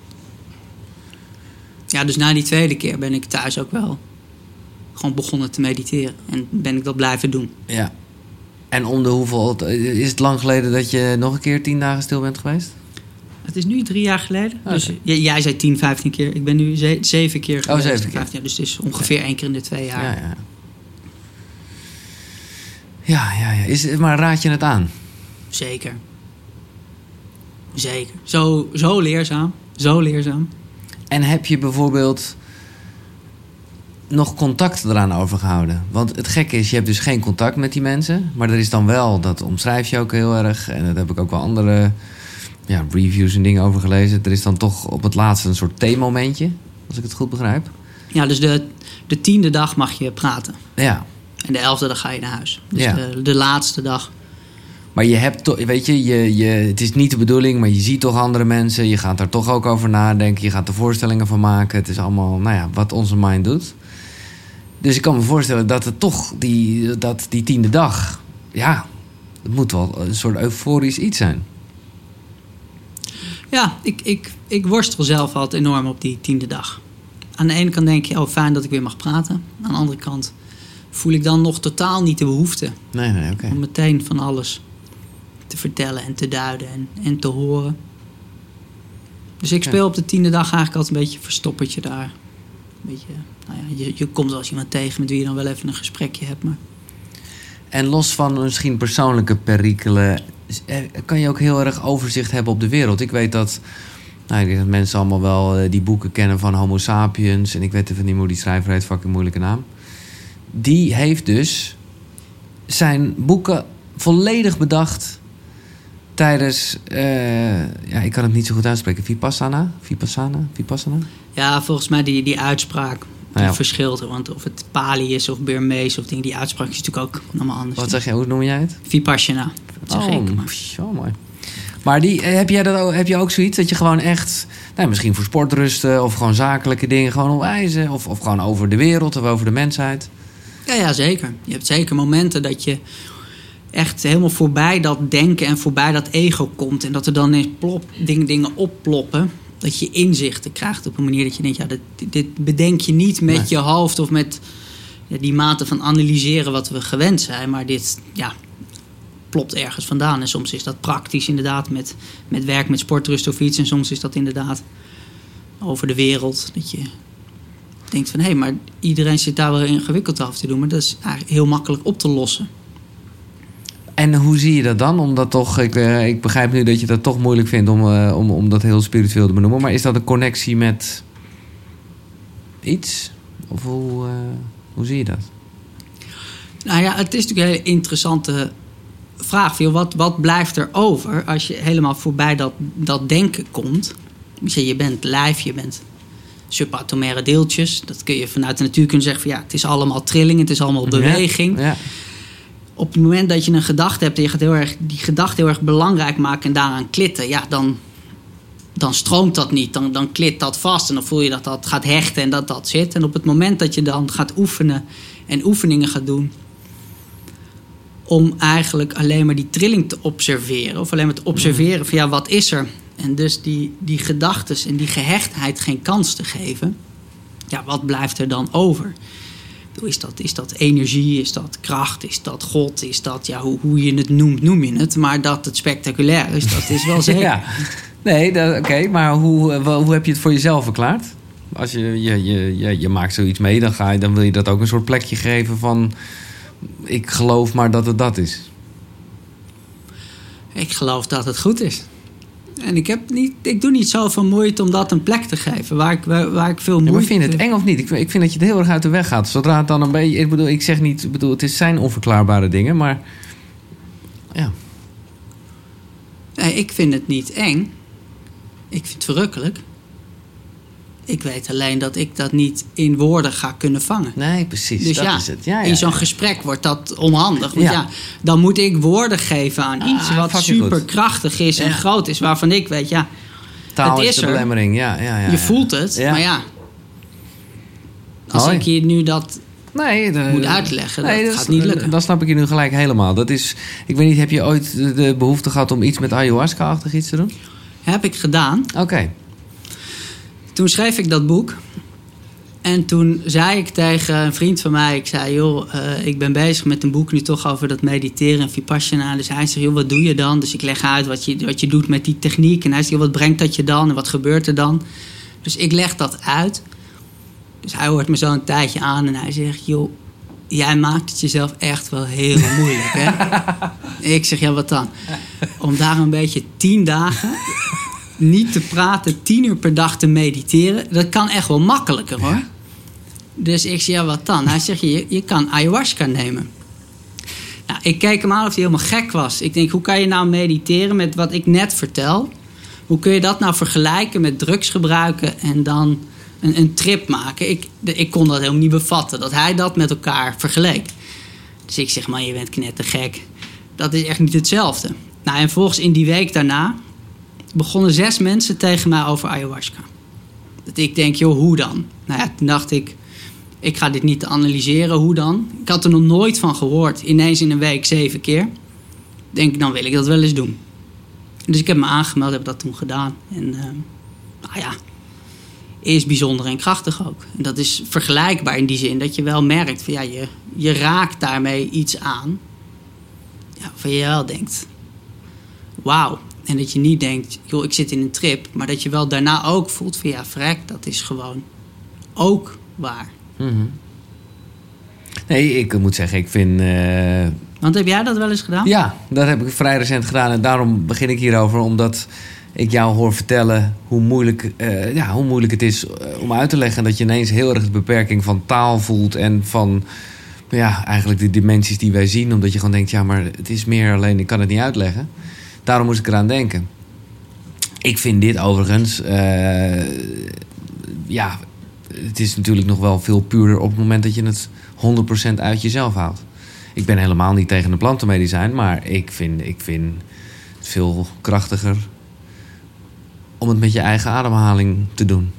Ja, dus na die tweede keer ben ik thuis ook wel gewoon begonnen te mediteren. En ben ik dat blijven doen. Ja. En om de hoeveel... Is het lang geleden dat je nog een keer 10 dagen stil bent geweest? Het is nu 3 jaar geleden. Okay. Dus jij zei 10, 15 keer. Ik ben nu 7 keer geweest. 7 keer. 15 jaar, dus het is ongeveer 1 keer in de 2 jaar. Ja. Maar raad je het aan? Zeker. Zo leerzaam. Zo leerzaam. En heb je bijvoorbeeld nog contact eraan overgehouden? Want het gekke is, je hebt dus geen contact met die mensen. Maar er is dan wel, dat omschrijf je ook heel erg. En daar heb ik ook wel andere reviews en dingen over gelezen. Er is dan toch op het laatste een soort theemomentje, als ik het goed begrijp. Ja, dus de 10e dag mag je praten. Ja. En de 11e dag ga je naar huis. Dus ja. de laatste dag. Maar je hebt toch, weet je, het is niet de bedoeling, maar je ziet toch andere mensen. Je gaat daar toch ook over nadenken. Je gaat er voorstellingen van maken. Het is allemaal, wat onze mind doet. Dus ik kan me voorstellen dat het toch die 10e dag... Ja, het moet wel een soort euforisch iets zijn. Ja, ik worstel zelf altijd enorm op die 10e dag. Aan de ene kant denk je, fijn dat ik weer mag praten. Aan de andere kant voel ik dan nog totaal niet de behoefte. Nee, oké. Om meteen van alles te vertellen en te duiden en te horen. Dus ik speel op de 10e dag eigenlijk altijd een beetje verstoppertje daar. Een beetje, je komt wel eens iemand tegen met wie je dan wel even een gesprekje hebt. Maar... En los van misschien persoonlijke perikelen, kan je ook heel erg overzicht hebben op de wereld. Ik weet dat, ik denk dat mensen allemaal wel die boeken kennen van Homo sapiens. En ik weet even niet hoe die schrijver heet, fucking moeilijke naam. Die heeft dus zijn boeken volledig bedacht tijdens, ik kan het niet zo goed uitspreken, Vipassana? Ja, volgens mij die uitspraak verschilt. Want of het Pali is of Burmees of dingen, die uitspraak is natuurlijk ook allemaal anders. Wat zeg jij, hoe noem jij het? Vipassana, dat zeg ik. Maar. Zo mooi. Maar heb je ook zoiets dat je gewoon echt, misschien voor sportrusten of gewoon zakelijke dingen gewoon onwijzen of gewoon over de wereld of over de mensheid? Ja, zeker. Je hebt zeker momenten dat je echt helemaal voorbij dat denken en voorbij dat ego komt. En dat er dan eens dingen opploppen. Dat je inzichten krijgt op een manier dat je denkt, dit bedenk je niet met je hoofd of met die mate van analyseren wat we gewend zijn. Maar dit, plopt ergens vandaan. En soms is dat praktisch inderdaad met werk, met sportrust of iets. En soms is dat inderdaad over de wereld. Dat je denkt van, maar iedereen zit daar wel ingewikkeld af te doen. Maar dat is eigenlijk heel makkelijk op te lossen. En hoe zie je dat dan? Omdat toch, ik begrijp nu dat je dat toch moeilijk vindt om dat heel spiritueel te benoemen. Maar is dat een connectie met iets? Of hoe zie je dat? Nou ja, het is natuurlijk een hele interessante vraag. Wat blijft er over als je helemaal voorbij dat denken komt? Je bent lijf, je bent subatomaire deeltjes. Dat kun je vanuit de natuur kunnen zeggen van het is allemaal trilling, het is allemaal beweging. Ja. Op het moment dat je een gedachte hebt en je gaat die gedachte heel erg belangrijk maken en daaraan klitten, dan stroomt dat niet. Dan klit dat vast en dan voel je dat gaat hechten en dat zit. En op het moment dat je dan gaat oefenen en oefeningen gaat doen om eigenlijk alleen maar die trilling te observeren of alleen maar te observeren van wat is er? En dus die gedachtes en die gehechtheid geen kans te geven, wat blijft er dan over? Is dat energie, is dat kracht, is dat God, is dat, hoe je het noemt, noem je het. Maar dat het spectaculair is, dat is wel zeker. Ja. Nee, oké, maar hoe heb je het voor jezelf verklaard? Als je maakt zoiets mee, dan wil je dat ook een soort plekje geven van, ik geloof maar dat het dat is. Ik geloof dat het goed is. En ik doe niet zoveel moeite om dat een plek te geven. Waar ik veel moeite... maar vind je het eng of niet? Ik vind dat je het heel erg uit de weg gaat. Zodra het dan een beetje... Ik zeg niet... het zijn onverklaarbare dingen, maar... Ja. Nee, ik vind het niet eng. Ik vind het verrukkelijk. Ik weet alleen dat ik dat niet in woorden ga kunnen vangen. Nee, precies. Dus dat is het. Ja, in zo'n gesprek wordt dat onhandig. Want dan moet ik woorden geven aan iets wat super krachtig is en groot is. Waarvan ik weet, taal het is de belemmering. Ja. Je voelt het, maar als ik je nu dat moet uitleggen, dat gaat niet lukken. Dan snap ik je nu gelijk helemaal. Dat is, ik weet niet, heb je ooit de behoefte gehad om iets met ayahuasca-achtig iets te doen? Heb ik gedaan. Oké. Toen schreef ik dat boek. En toen zei ik tegen een vriend van mij... Ik zei, joh, ik ben bezig met een boek nu toch over dat mediteren en vipassana. Dus hij zegt, joh, wat doe je dan? Dus ik leg uit wat je doet met die techniek. En hij zegt, joh, wat brengt dat je dan? En wat gebeurt er dan? Dus ik leg dat uit. Dus hij hoort me zo een tijdje aan en hij zegt... joh, jij maakt het jezelf echt wel heel moeilijk, hè? Ik zeg, ja, wat dan? Om daar een beetje 10 dagen... niet te praten, 10 uur per dag te mediteren... dat kan echt wel makkelijker, hoor. Ja. Dus ik zeg, ja, wat dan? Hij zegt, je kan ayahuasca nemen. Nou, ik keek hem aan of hij helemaal gek was. Ik denk, hoe kan je nou mediteren met wat ik net vertel? Hoe kun je dat nou vergelijken met drugs gebruiken... en dan een trip maken? Ik kon dat helemaal niet bevatten, dat hij dat met elkaar vergeleek. Dus ik zeg, man, je bent knettergek. Dat is echt niet hetzelfde. Nou, en vervolgens in die week daarna... begonnen 6 mensen tegen mij over ayahuasca. Dat ik denk, joh, hoe dan? Nou ja, toen dacht ik ga dit niet analyseren, hoe dan? Ik had er nog nooit van gehoord. Ineens in een week 7 keer. Denk, dan wil ik dat wel eens doen. Dus ik heb me aangemeld, heb dat toen gedaan. En is bijzonder en krachtig ook. En dat is vergelijkbaar in die zin dat je wel merkt... van je raakt daarmee iets aan... waarvan je wel denkt... wauw. En dat je niet denkt, joh, ik zit in een trip... maar dat je wel daarna ook voelt van... verrek, dat is gewoon ook waar. Mm-hmm. Nee, ik moet zeggen, ik vind... Want heb jij dat wel eens gedaan? Ja, dat heb ik vrij recent gedaan. En daarom begin ik hierover, omdat ik jou hoor vertellen... hoe moeilijk het is om uit te leggen... dat je ineens heel erg de beperking van taal voelt... en van eigenlijk de dimensies die wij zien. Omdat je gewoon denkt, maar het is meer alleen... ik kan het niet uitleggen. Daarom moest ik eraan denken. Ik vind dit overigens... het is natuurlijk nog wel veel puurder... op het moment dat je het 100% uit jezelf haalt. Ik ben helemaal niet tegen een plantenmedicijn... maar ik vind het veel krachtiger... om het met je eigen ademhaling te doen.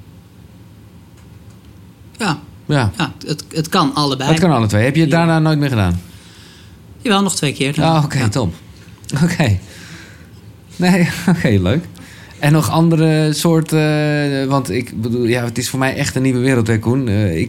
Ja, het kan allebei. Het kan alle twee. Heb je het daarna nooit meer gedaan? Jawel, nog 2 keer. Oké, top. Oké. Nee, oké, leuk. En nog andere soorten... want ik bedoel, het is voor mij echt een nieuwe wereld, hè, Koen.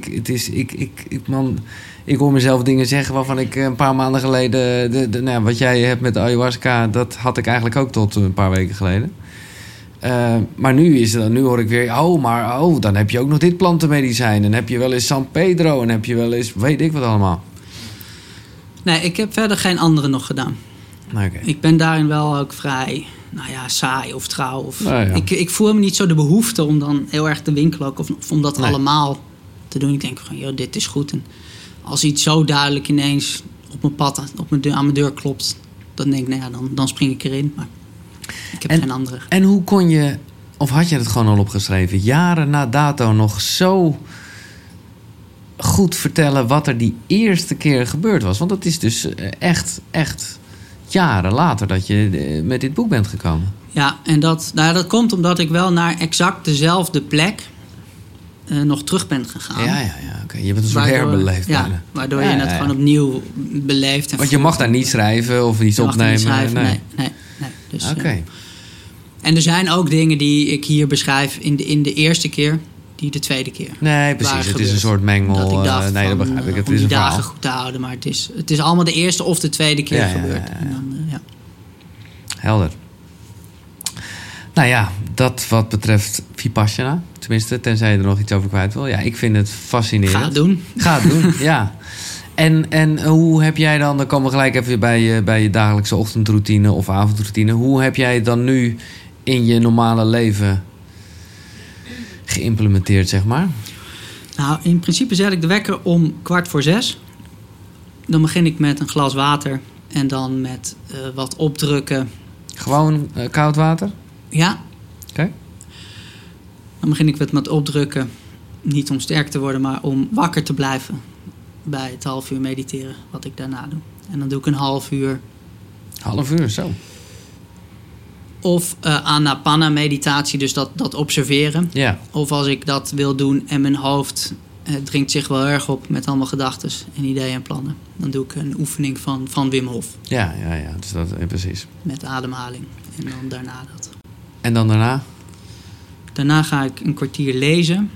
Ik hoor mezelf dingen zeggen waarvan ik een paar maanden geleden... wat jij hebt met de ayahuasca, dat had ik eigenlijk ook tot een paar weken geleden. Maar nu hoor ik weer... dan heb je ook nog dit plantenmedicijn. En heb je wel eens San Pedro. En heb je wel eens... weet ik wat allemaal. Nee, ik heb verder geen andere nog gedaan. Okay. Ik ben daarin wel ook vrij... saai of trouw. Of ik voel me niet zo de behoefte om dan heel erg te winkelen... ook, of om dat allemaal te doen. Ik denk van, joh, dit is goed. En als iets zo duidelijk ineens op mijn pad... aan mijn deur klopt... dan denk ik, dan spring ik erin. Maar ik heb geen andere. En hoe kon je... of had je het gewoon al opgeschreven... jaren na dato nog zo... goed vertellen wat er die eerste keer gebeurd was? Want dat is dus echt jaren later dat je met dit boek bent gekomen. Ja, en dat komt omdat ik wel naar exact dezelfde plek nog terug ben gegaan. Ja, oké. Je bent een soort herbeleefd. Ja, waardoor je het gewoon opnieuw beleeft. En want je mag daar niet schrijven of iets opnemen? Niet schrijven, nee. Dus, oké. En er zijn ook dingen die ik hier beschrijf in de eerste keer... die de tweede keer. Nee, precies. Het is een soort mengel. Dat ik dacht dat begrijp ik. Het om is die een dagen goed te houden. Maar het is allemaal de eerste of de tweede keer gebeurd. Ja. En dan, Helder. Nou ja, dat wat betreft Vipassana. Tenminste, tenzij je er nog iets over kwijt wil. Ja, ik vind het fascinerend. Ga het doen, ja. En hoe heb jij dan komen we gelijk even bij je dagelijkse ochtendroutine of avondroutine. Hoe heb jij het dan nu in je normale leven geïmplementeerd, zeg maar? Nou, in principe zet ik de wekker om 5:15. Dan begin ik met een glas water en dan met wat opdrukken. Gewoon koud water? Ja. Oké. Dan begin ik met opdrukken. Niet om sterk te worden, maar om wakker te blijven bij het half uur mediteren, wat ik daarna doe. En dan doe ik een half uur. Half uur, zo. Of Anapana meditatie, dus dat observeren. Ja. Of als ik dat wil doen en mijn hoofd dringt zich wel erg op met allemaal gedachten en ideeën en plannen. Dan doe ik een oefening van Wim Hof. Ja. Dus dat, precies. Met ademhaling. En dan daarna dat. En dan daarna? Daarna ga ik een kwartier lezen.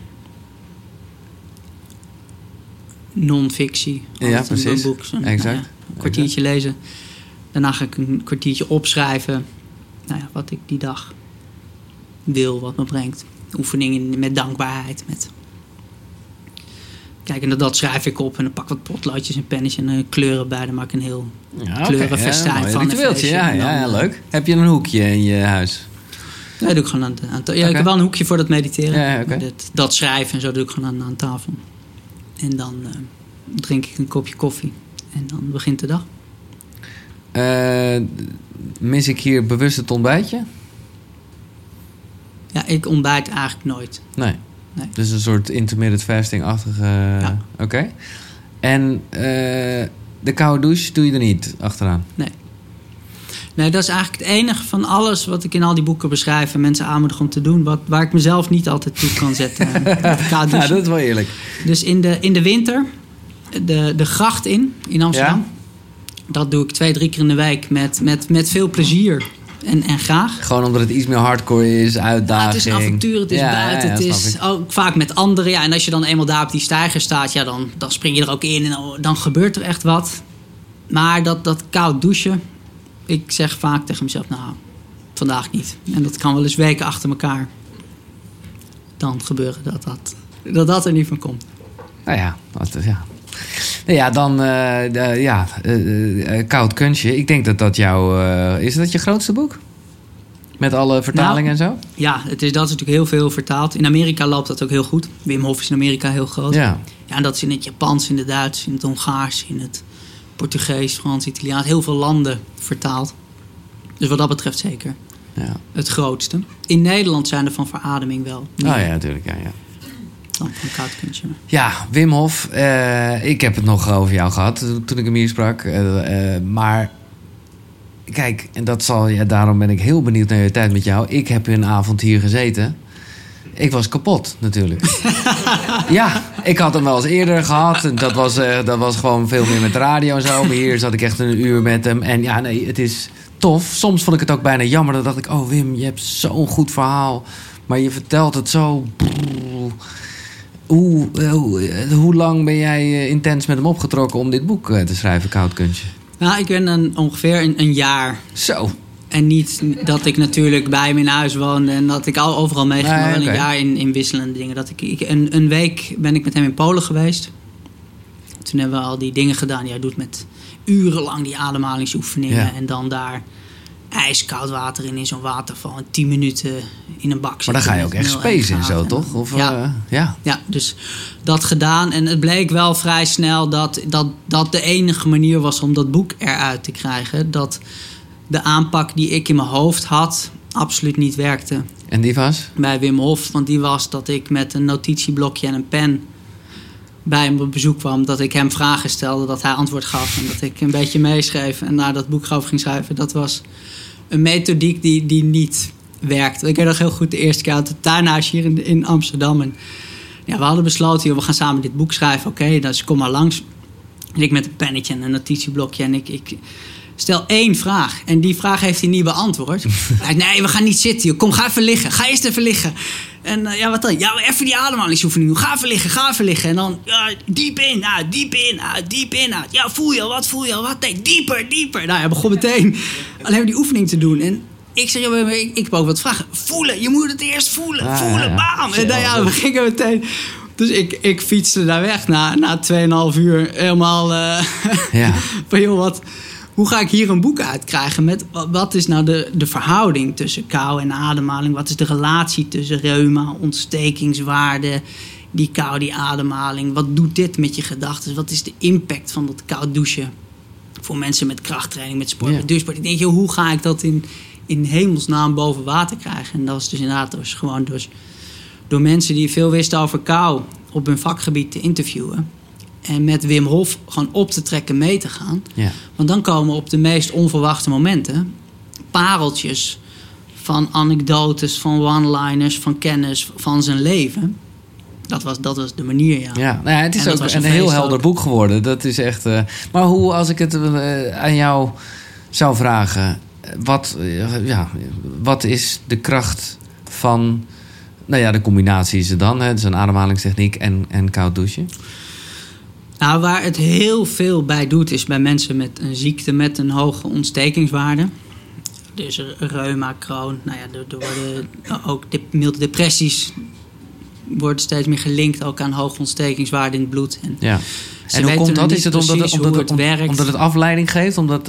Non-fictie. Ja, precies. Een boek, exact. Een kwartiertje lezen. Daarna ga ik een kwartiertje opschrijven. Wat ik die dag wil, wat me brengt. Oefeningen met dankbaarheid. Kijk, en dat schrijf ik op. En dan pak ik wat potloodjes en pennetjes en kleuren bij. Dan maak ik een heel kleurenfestijn van. Ja, leuk. Heb je een hoekje in je huis? Nee, dat doe ik gewoon aan tafel. Ik heb wel een hoekje voor dat mediteren. Ja, okay. Maar dat schrijven en zo doe ik gewoon aan tafel. En dan drink ik een kopje koffie. En dan begint de dag. Mis ik hier bewust het ontbijtje? Ja, ik ontbijt eigenlijk nooit. Nee. Dus een soort intermittent fasting-achtige... Ja. Oké. En de koude douche doe je er niet achteraan? Nee, dat is eigenlijk het enige van alles wat ik in al die boeken beschrijf en mensen aanmoedig om te doen, waar ik mezelf niet altijd toe kan zetten. Ja, dat is wel eerlijk. Dus in de winter, de gracht in Amsterdam, dat doe ik 2-3 keer in de week met veel plezier en graag. Gewoon omdat het iets meer hardcore is, uitdaging. Het is avontuur, het is buiten, het is ook vaak met anderen. Ja, en als je dan eenmaal daar op die steiger staat, dan spring je er ook in en dan gebeurt er echt wat. Maar dat koud douchen, ik zeg vaak tegen mezelf, vandaag niet. En dat kan wel eens weken achter elkaar. Dan gebeuren dat er niet van komt. Koud kunstje. Ik denk dat jouw... is dat je grootste boek? Met alle vertalingen en zo? Ja, dat is natuurlijk heel veel vertaald. In Amerika loopt dat ook heel goed. Wim Hof is in Amerika heel groot. Ja, en dat is in het Japans, in het Duits, in het Hongaars, in het Portugees, Frans, Italiaans. Heel veel landen vertaald. Dus wat dat betreft zeker het grootste. In Nederland zijn er van verademing wel. Ja, natuurlijk. Ja. Dan van koud kunstje. Ja, Wim Hof. Ik heb het nog over jou gehad toen ik hem hier sprak. Maar kijk, en daarom ben ik heel benieuwd naar je tijd met jou. Ik heb een avond hier gezeten. Ik was kapot, natuurlijk. Ja, ik had hem wel eens eerder gehad. Dat was gewoon veel meer met de radio en zo. Maar hier zat ik echt een uur met hem. En het is tof. Soms vond ik het ook bijna jammer. Dan dacht ik, oh Wim, je hebt zo'n goed verhaal. Maar je vertelt het zo... Hoe lang ben jij intens met hem opgetrokken om dit boek te schrijven, Koud Kunstje? Ik ben ongeveer een jaar. Zo. En niet dat ik natuurlijk bij hem in huis woonde en dat ik overal meeging, maar wel een jaar in wisselende dingen. Een week ben ik met hem in Polen geweest. Toen hebben we al die dingen gedaan die hij doet met urenlang die ademhalingsoefeningen. En dan daar ijskoud water in zo'n waterval en 10 minuten in een bak zitten. Maar dan ga je ook echt space in zo, toch? Of, ja, dus dat gedaan. En het bleek wel vrij snel dat de enige manier was om dat boek eruit te krijgen. Dat de aanpak die ik in mijn hoofd had absoluut niet werkte. En die was? Bij Wim Hof. Want die was dat ik met een notitieblokje en een pen bij hem op bezoek kwam. Dat ik hem vragen stelde, dat hij antwoord gaf. En dat ik een beetje meeschreef en daar dat boek over ging schrijven. Dat was een methodiek die niet werkte. Ik weet nog heel goed de eerste keer uit het tuinhuis hier in Amsterdam. En we hadden besloten, we gaan samen dit boek schrijven. Oké, dus kom maar langs. En ik met een pennetje en een notitieblokje. En ik stel 1 vraag. En die vraag heeft hij niet beantwoord. Hij zei, nee, we gaan niet zitten. Joh. Kom, ga even liggen. Ga eerst even liggen. En wat dan? Ja, even die ademhalingsoefening. Ga even liggen. En dan diep in, diep in. Ja, voel je al? Wat voel je al? Wat? Nee, dieper. Hij begon meteen alleen maar die oefening te doen. En ik zeg, ik heb ook wat vragen. Voelen, je moet het eerst voelen. Voelen, bam. En we gingen meteen. Dus ik fietste daar weg na 2,5 uur. Helemaal van, joh, hoe ga ik hier een boek uitkrijgen met wat is nou de verhouding tussen kou en ademhaling? Wat is de relatie tussen reuma, ontstekingswaarde, die kou, die ademhaling? Wat doet dit met je gedachten? Wat is de impact van dat koud douchen voor mensen met krachttraining, met sport, met duursport? Ik denk, joh, hoe ga ik dat in hemelsnaam boven water krijgen? En dat is dus inderdaad gewoon door mensen die veel wisten over kou op hun vakgebied te interviewen. En met Wim Hof gewoon op te trekken, mee te gaan. Ja. Want dan komen op de meest onverwachte momenten pareltjes van anekdotes, van one-liners, van kennis van zijn leven. Dat was de manier, ja. Ja, nou ja, het is En ook dat was een een heel feest helder ook. boek geworden. Dat is echt... maar hoe, als ik het aan jou zou vragen... Wat is de kracht van... Nou ja, de combinatie is er dan. Hè? Het is een ademhalingstechniek en koud douchen. Nou, waar het heel veel bij doet, is bij mensen met een ziekte met een hoge ontstekingswaarde. Dus reuma, Crohn, nou ja, er worden ook milde depressies worden steeds meer gelinkt ook aan hoge ontstekingswaarden in het bloed. Ja. Ze En hoe weten komt dat? niet Is het precies hoe het werkt. omdat het afleiding geeft? Omdat,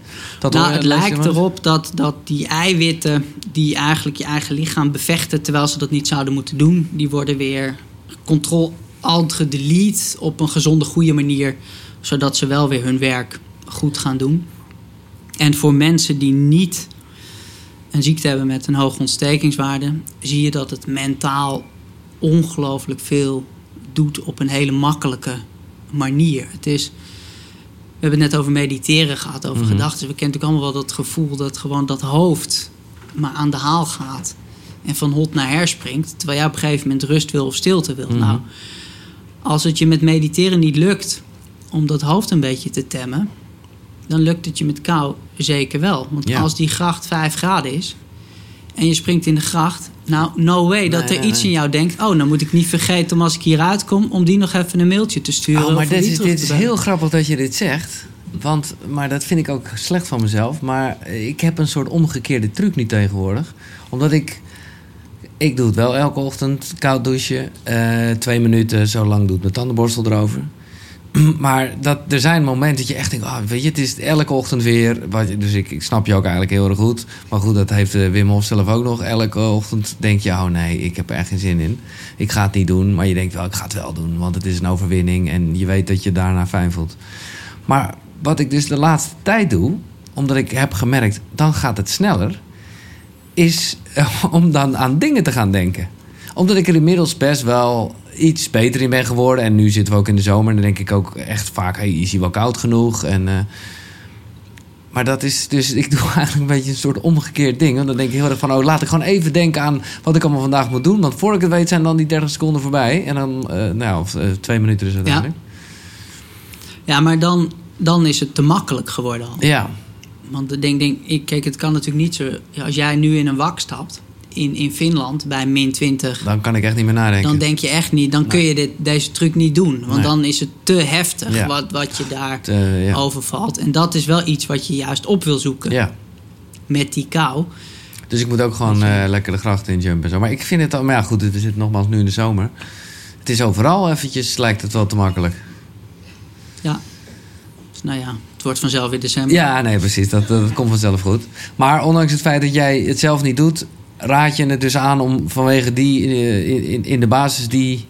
het lijkt erop dat die eiwitten die eigenlijk je eigen lichaam bevechten terwijl ze dat niet zouden moeten doen, die worden weer Ctrl-Alt-Delete op een gezonde, goede manier, zodat ze wel weer hun werk goed gaan doen. En voor mensen die niet een ziekte hebben met een hoge ontstekingswaarde, zie je dat het mentaal ongelooflijk veel doet op een hele makkelijke manier. We hebben het net over mediteren gehad, over gedachten. We kennen natuurlijk allemaal wel dat gevoel dat gewoon dat hoofd maar aan de haal gaat en van hot naar her springt, terwijl jij op een gegeven moment rust wil of stilte wil. Nou, als het je met mediteren niet lukt om dat hoofd een beetje te temmen, dan lukt het je met kou zeker wel. Want als die gracht 5 graden is en je springt in de gracht, nou, no way dat er iets in jou denkt, oh, dan moet ik niet vergeten om als ik hieruit kom, om die nog even een mailtje te sturen. Oh, maar of dit is heel grappig dat je dit zegt. Maar dat vind ik ook slecht van mezelf. Maar ik heb een soort omgekeerde truc niet tegenwoordig. Omdat ik doe het wel elke ochtend, koud douchen. 2 minuten, zo lang doet mijn tandenborstel erover. Maar er zijn momenten dat je echt denkt, weet je, het is elke ochtend weer. Dus ik snap je ook eigenlijk heel erg goed. Maar goed, dat heeft Wim Hof zelf ook nog. Elke ochtend denk je, oh nee, ik heb er echt geen zin in. Ik ga het niet doen, maar je denkt wel, ik ga het wel doen. Want het is een overwinning en je weet dat je daarna fijn voelt. Maar wat ik dus de laatste tijd doe, omdat ik heb gemerkt, dan gaat het sneller, is om dan aan dingen te gaan denken. Omdat ik er inmiddels best wel iets beter in ben geworden. En nu zitten we ook in de zomer. En dan denk ik ook echt vaak, is hij wel koud genoeg? Maar dat is dus, ik doe eigenlijk een beetje een soort omgekeerd ding. Want dan denk ik heel erg van, laat ik gewoon even denken aan wat ik allemaal vandaag moet doen. Want voor ik het weet zijn dan die 30 seconden voorbij. En dan, 2 minuten is het uiteindelijk. Ja, maar dan is het te makkelijk geworden al. Ja. Want kijk, het kan natuurlijk niet zo. Als jij nu in een wak stapt in Finland bij min 20, dan kan ik echt niet meer nadenken. Dan denk je echt niet, dan kun je deze truc niet doen. Want dan is het te heftig wat je daar overvalt. En dat is wel iets wat je juist op wil zoeken met die kou. Dus ik moet ook gewoon lekker de gracht in jumpen. Zo. Maar ik vind het al, maar ja goed, we zitten nogmaals nu in de zomer. Het is overal eventjes, lijkt het wel te makkelijk. Ja. Dus nou ja, het wordt vanzelf weer december. Ja, nee, precies. Dat komt vanzelf goed. Maar ondanks het feit dat jij het zelf niet doet, raad je het dus aan om vanwege die in de basis die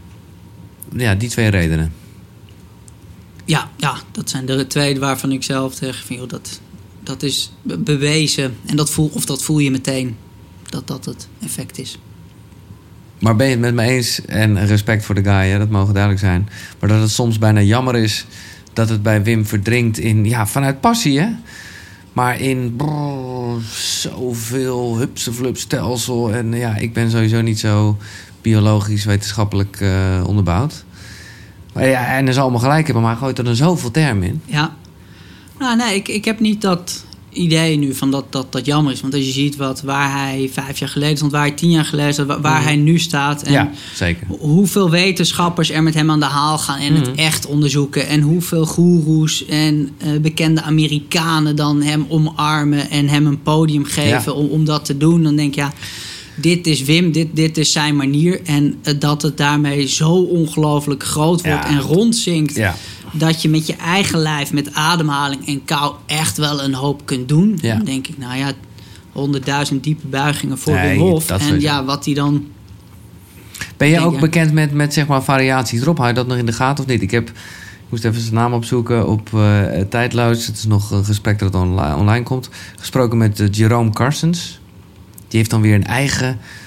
2 redenen. Ja, dat zijn de 2 waarvan ik zelf zeg van, dat is bewezen. En dat voel je meteen dat het effect is. Maar ben je het met me eens, en respect voor de guy, hè, dat mogen duidelijk zijn, maar dat het soms bijna jammer is dat het bij Wim verdrinkt in, vanuit passie, hè? Maar in zoveel hupseflupstelsel. En ik ben sowieso niet zo biologisch wetenschappelijk onderbouwd. Maar en er zal allemaal gelijk hebben, maar gooit er dan zoveel termen in. Ja. Nou, nee, ik heb niet dat idee nu van dat jammer is. Want als je ziet waar hij 5 jaar geleden stond, waar hij 10 jaar geleden stond, waar hij nu staat. En zeker. Hoeveel wetenschappers er met hem aan de haal gaan en het echt onderzoeken. En hoeveel goeroes en bekende Amerikanen dan hem omarmen en hem een podium geven om dat te doen. Dan denk je, dit is Wim, dit is zijn manier. En dat het daarmee zo ongelooflijk groot wordt en rondzinkt. Ja. Dat je met je eigen lijf, met ademhaling en kou echt wel een hoop kunt doen. Ja. Dan denk ik, 100.000 diepe buigingen voor Wim Hof. En wat hij dan... Ben je ook bekend met zeg maar variaties erop? Hou je dat nog in de gaten of niet? Ik moest even zijn naam opzoeken op Tijdloos. Het is nog een gesprek dat online komt. Gesproken met Jerome Carstens. Die heeft dan weer een eigen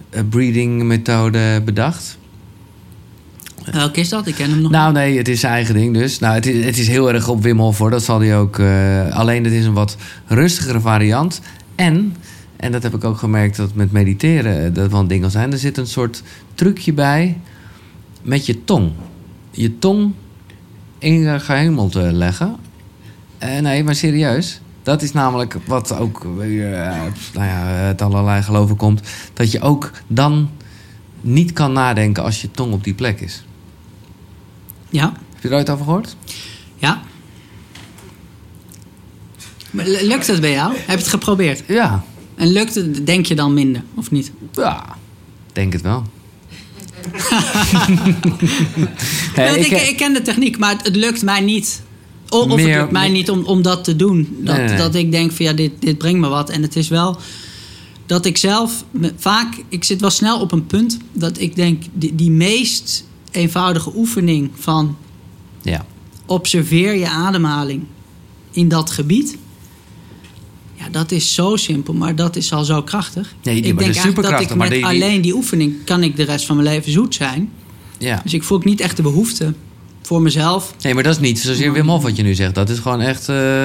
breathing methode bedacht. Welke is dat? Ik ken hem nog. Nou nee, het is zijn eigen ding dus. Nou, het is heel erg op Wim Hof hoor. Dat zal hij ook. Alleen het is een wat rustigere variant. En dat heb ik ook gemerkt dat met mediteren dat wel een ding al zijn. Er zit een soort trucje bij met je tong. Je tong in je gehemel te leggen. Nee, maar serieus. Dat is namelijk wat ook uit allerlei geloven komt. Dat je ook dan niet kan nadenken als je tong op die plek is. Ja. Heb je er ooit over gehoord? Ja. Maar lukt het bij jou? Heb je het geprobeerd? Ja. En lukt het, denk je dan minder, of niet? Ja, denk het wel. Ik ken de techniek, maar het lukt mij niet. Het lukt mij niet om dat te doen. Dat ik denk van ja, dit brengt me wat. En het is wel dat ik zelf vaak... Ik zit wel snel op een punt dat ik denk... die meest eenvoudige oefening van... Ja. Observeer je ademhaling in dat gebied. Ja, dat is zo simpel, maar dat is al zo krachtig. Nee, ik denk eigenlijk dat ik met alleen die oefening... kan ik de rest van mijn leven zoet zijn. Ja. Dus ik voel ook niet echt de behoefte voor mezelf. Nee, maar dat is niet zozeer Wim Hof wat je nu zegt. Dat is gewoon echt...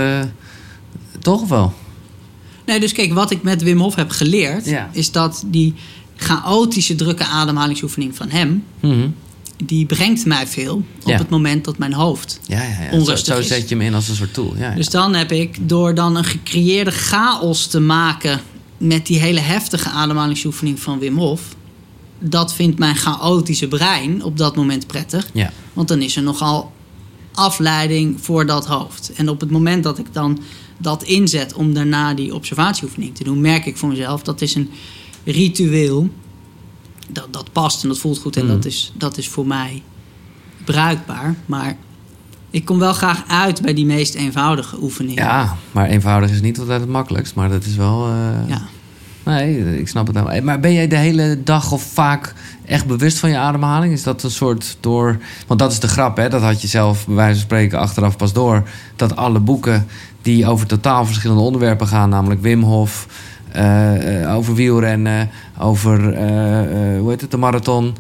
toch of wel? Nee, dus kijk, wat ik met Wim Hof heb geleerd... is dat die chaotische, drukke ademhalingsoefening van hem... Mm-hmm. die brengt mij veel op het moment dat mijn hoofd onrustig is. Zo zet je hem in als een soort tool. Ja. Dus dan heb ik, door dan een gecreëerde chaos te maken... met die hele heftige ademhalingsoefening van Wim Hof... dat vindt mijn chaotische brein op dat moment prettig. Ja. Want dan is er nogal afleiding voor dat hoofd. En op het moment dat ik dan dat inzet om daarna die observatieoefening te doen... merk ik voor mezelf, dat is een ritueel... Dat past en dat voelt goed en dat is voor mij bruikbaar. Maar ik kom wel graag uit bij die meest eenvoudige oefeningen. Ja, maar eenvoudig is niet altijd het makkelijkst. Maar dat is wel... Ja. Nee, ik snap het nou. Maar ben jij de hele dag of vaak echt bewust van je ademhaling? Is dat een soort door... Want dat is de grap, hè? Dat had je zelf bij wijze van spreken achteraf pas door. Dat alle boeken die over totaal verschillende onderwerpen gaan... namelijk Wim Hof... over wielrennen, over de marathon.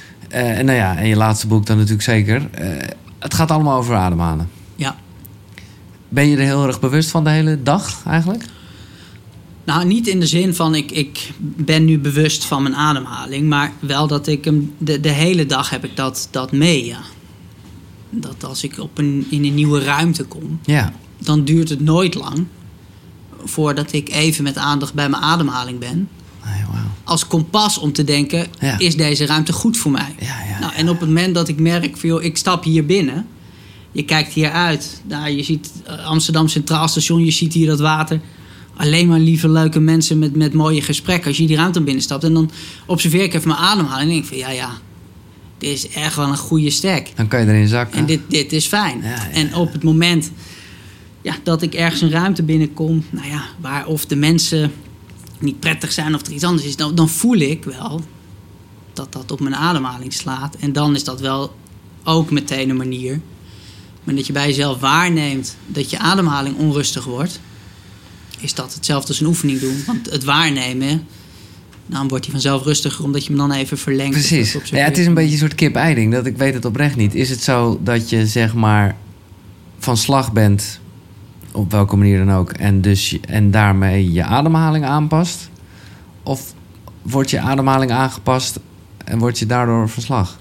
En je laatste boek dan natuurlijk zeker. Het gaat allemaal over ademhalen. Ja. Ben je er heel erg bewust van de hele dag eigenlijk? Nou, niet in de zin van ik ben nu bewust van mijn ademhaling... maar wel dat ik hem de hele dag heb ik dat mee, ja. Dat als ik in een nieuwe ruimte kom... Ja. Dan duurt het nooit lang... voordat ik even met aandacht bij mijn ademhaling ben. Wow. Als kompas om te denken, is deze ruimte goed voor mij? En op het moment dat ik merk, van, ik stap hier binnen. Je kijkt hier uit. Daar, je ziet Amsterdam Centraal Station, je ziet hier dat water. Alleen maar lieve, leuke mensen met mooie gesprekken. Als je die ruimte binnenstapt. En dan observeer ik even mijn ademhaling. En denk ik van, dit is echt wel een goede stack. Dan kan je erin zakken. En dit is fijn. En op het moment... dat ik ergens een ruimte binnenkom... waar of de mensen niet prettig zijn of er iets anders is... dan voel ik wel dat op mijn ademhaling slaat. En dan is dat wel ook meteen een manier... maar dat je bij jezelf waarneemt dat je ademhaling onrustig wordt... is dat hetzelfde als een oefening doen. Want het waarnemen... dan wordt hij vanzelf rustiger omdat je hem dan even verlengt. Precies. Het is een beetje een soort kip-ei-ding. Dat ik weet het oprecht niet. Is het zo dat je zeg maar van slag bent... op welke manier dan ook... en daarmee je ademhaling aanpast? Of wordt je ademhaling aangepast... en word je daardoor van slag?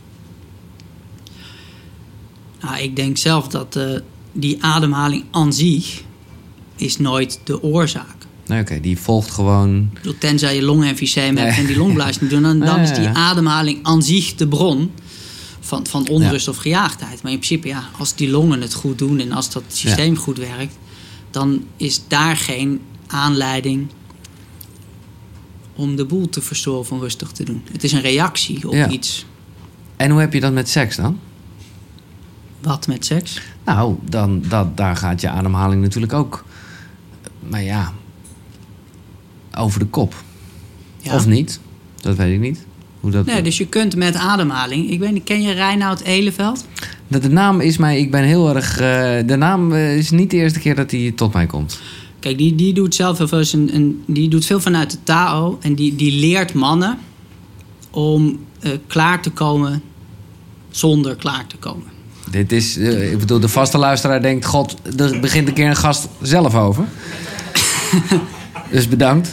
Nou, ik denk zelf dat die ademhaling aan zich... is nooit de oorzaak. Nee, oké, die volgt gewoon... Tenzij je longemfyseem hebt en die longblaas niet doen... dan is die ademhaling aan zich de bron... van onrust of gejaagdheid. Maar in principe, als die longen het goed doen... en als dat systeem goed werkt... dan is daar geen aanleiding... om de boel te verstoren of onrustig te doen. Het is een reactie op iets. En hoe heb je dat met seks dan? Wat met seks? Nou, daar gaat je ademhaling natuurlijk ook... maar over de kop. Ja. Of niet? Dat weet ik niet. Dus je kunt met ademhaling... Ik weet niet, ken je Reinoud Eleveld? De naam is mij... Ik ben heel erg... de naam is niet de eerste keer dat hij tot mij komt. Kijk, die doet zelf die doet veel vanuit de Tao. En die leert mannen om klaar te komen zonder klaar te komen. Dit is, ik bedoel, de vaste luisteraar denkt... God, er begint een keer een gast zelf over. Dus bedankt.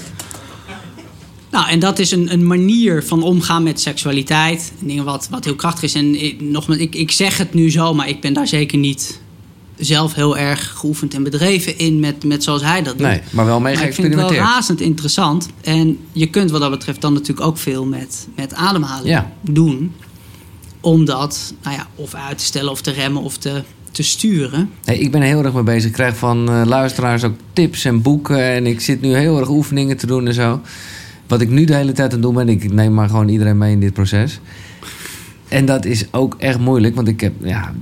Nou, en dat is een manier van omgaan met seksualiteit. Een ding wat heel krachtig is. En nogmaals, ik zeg het nu zo, maar ik ben daar zeker niet zelf heel erg geoefend en bedreven in met zoals hij dat doet. Nee, maar wel mee geëxperimenteerd. Ik vind het wel razend interessant. En je kunt wat dat betreft dan natuurlijk ook veel met ademhaling doen. Om dat of uit te stellen of te remmen of te sturen. Hey, ik ben heel erg mee bezig. Ik krijg van luisteraars ook tips en boeken. En ik zit nu heel erg oefeningen te doen en zo. Wat ik nu de hele tijd aan het doen ben, ik neem maar gewoon iedereen mee in dit proces. En dat is ook echt moeilijk, want ik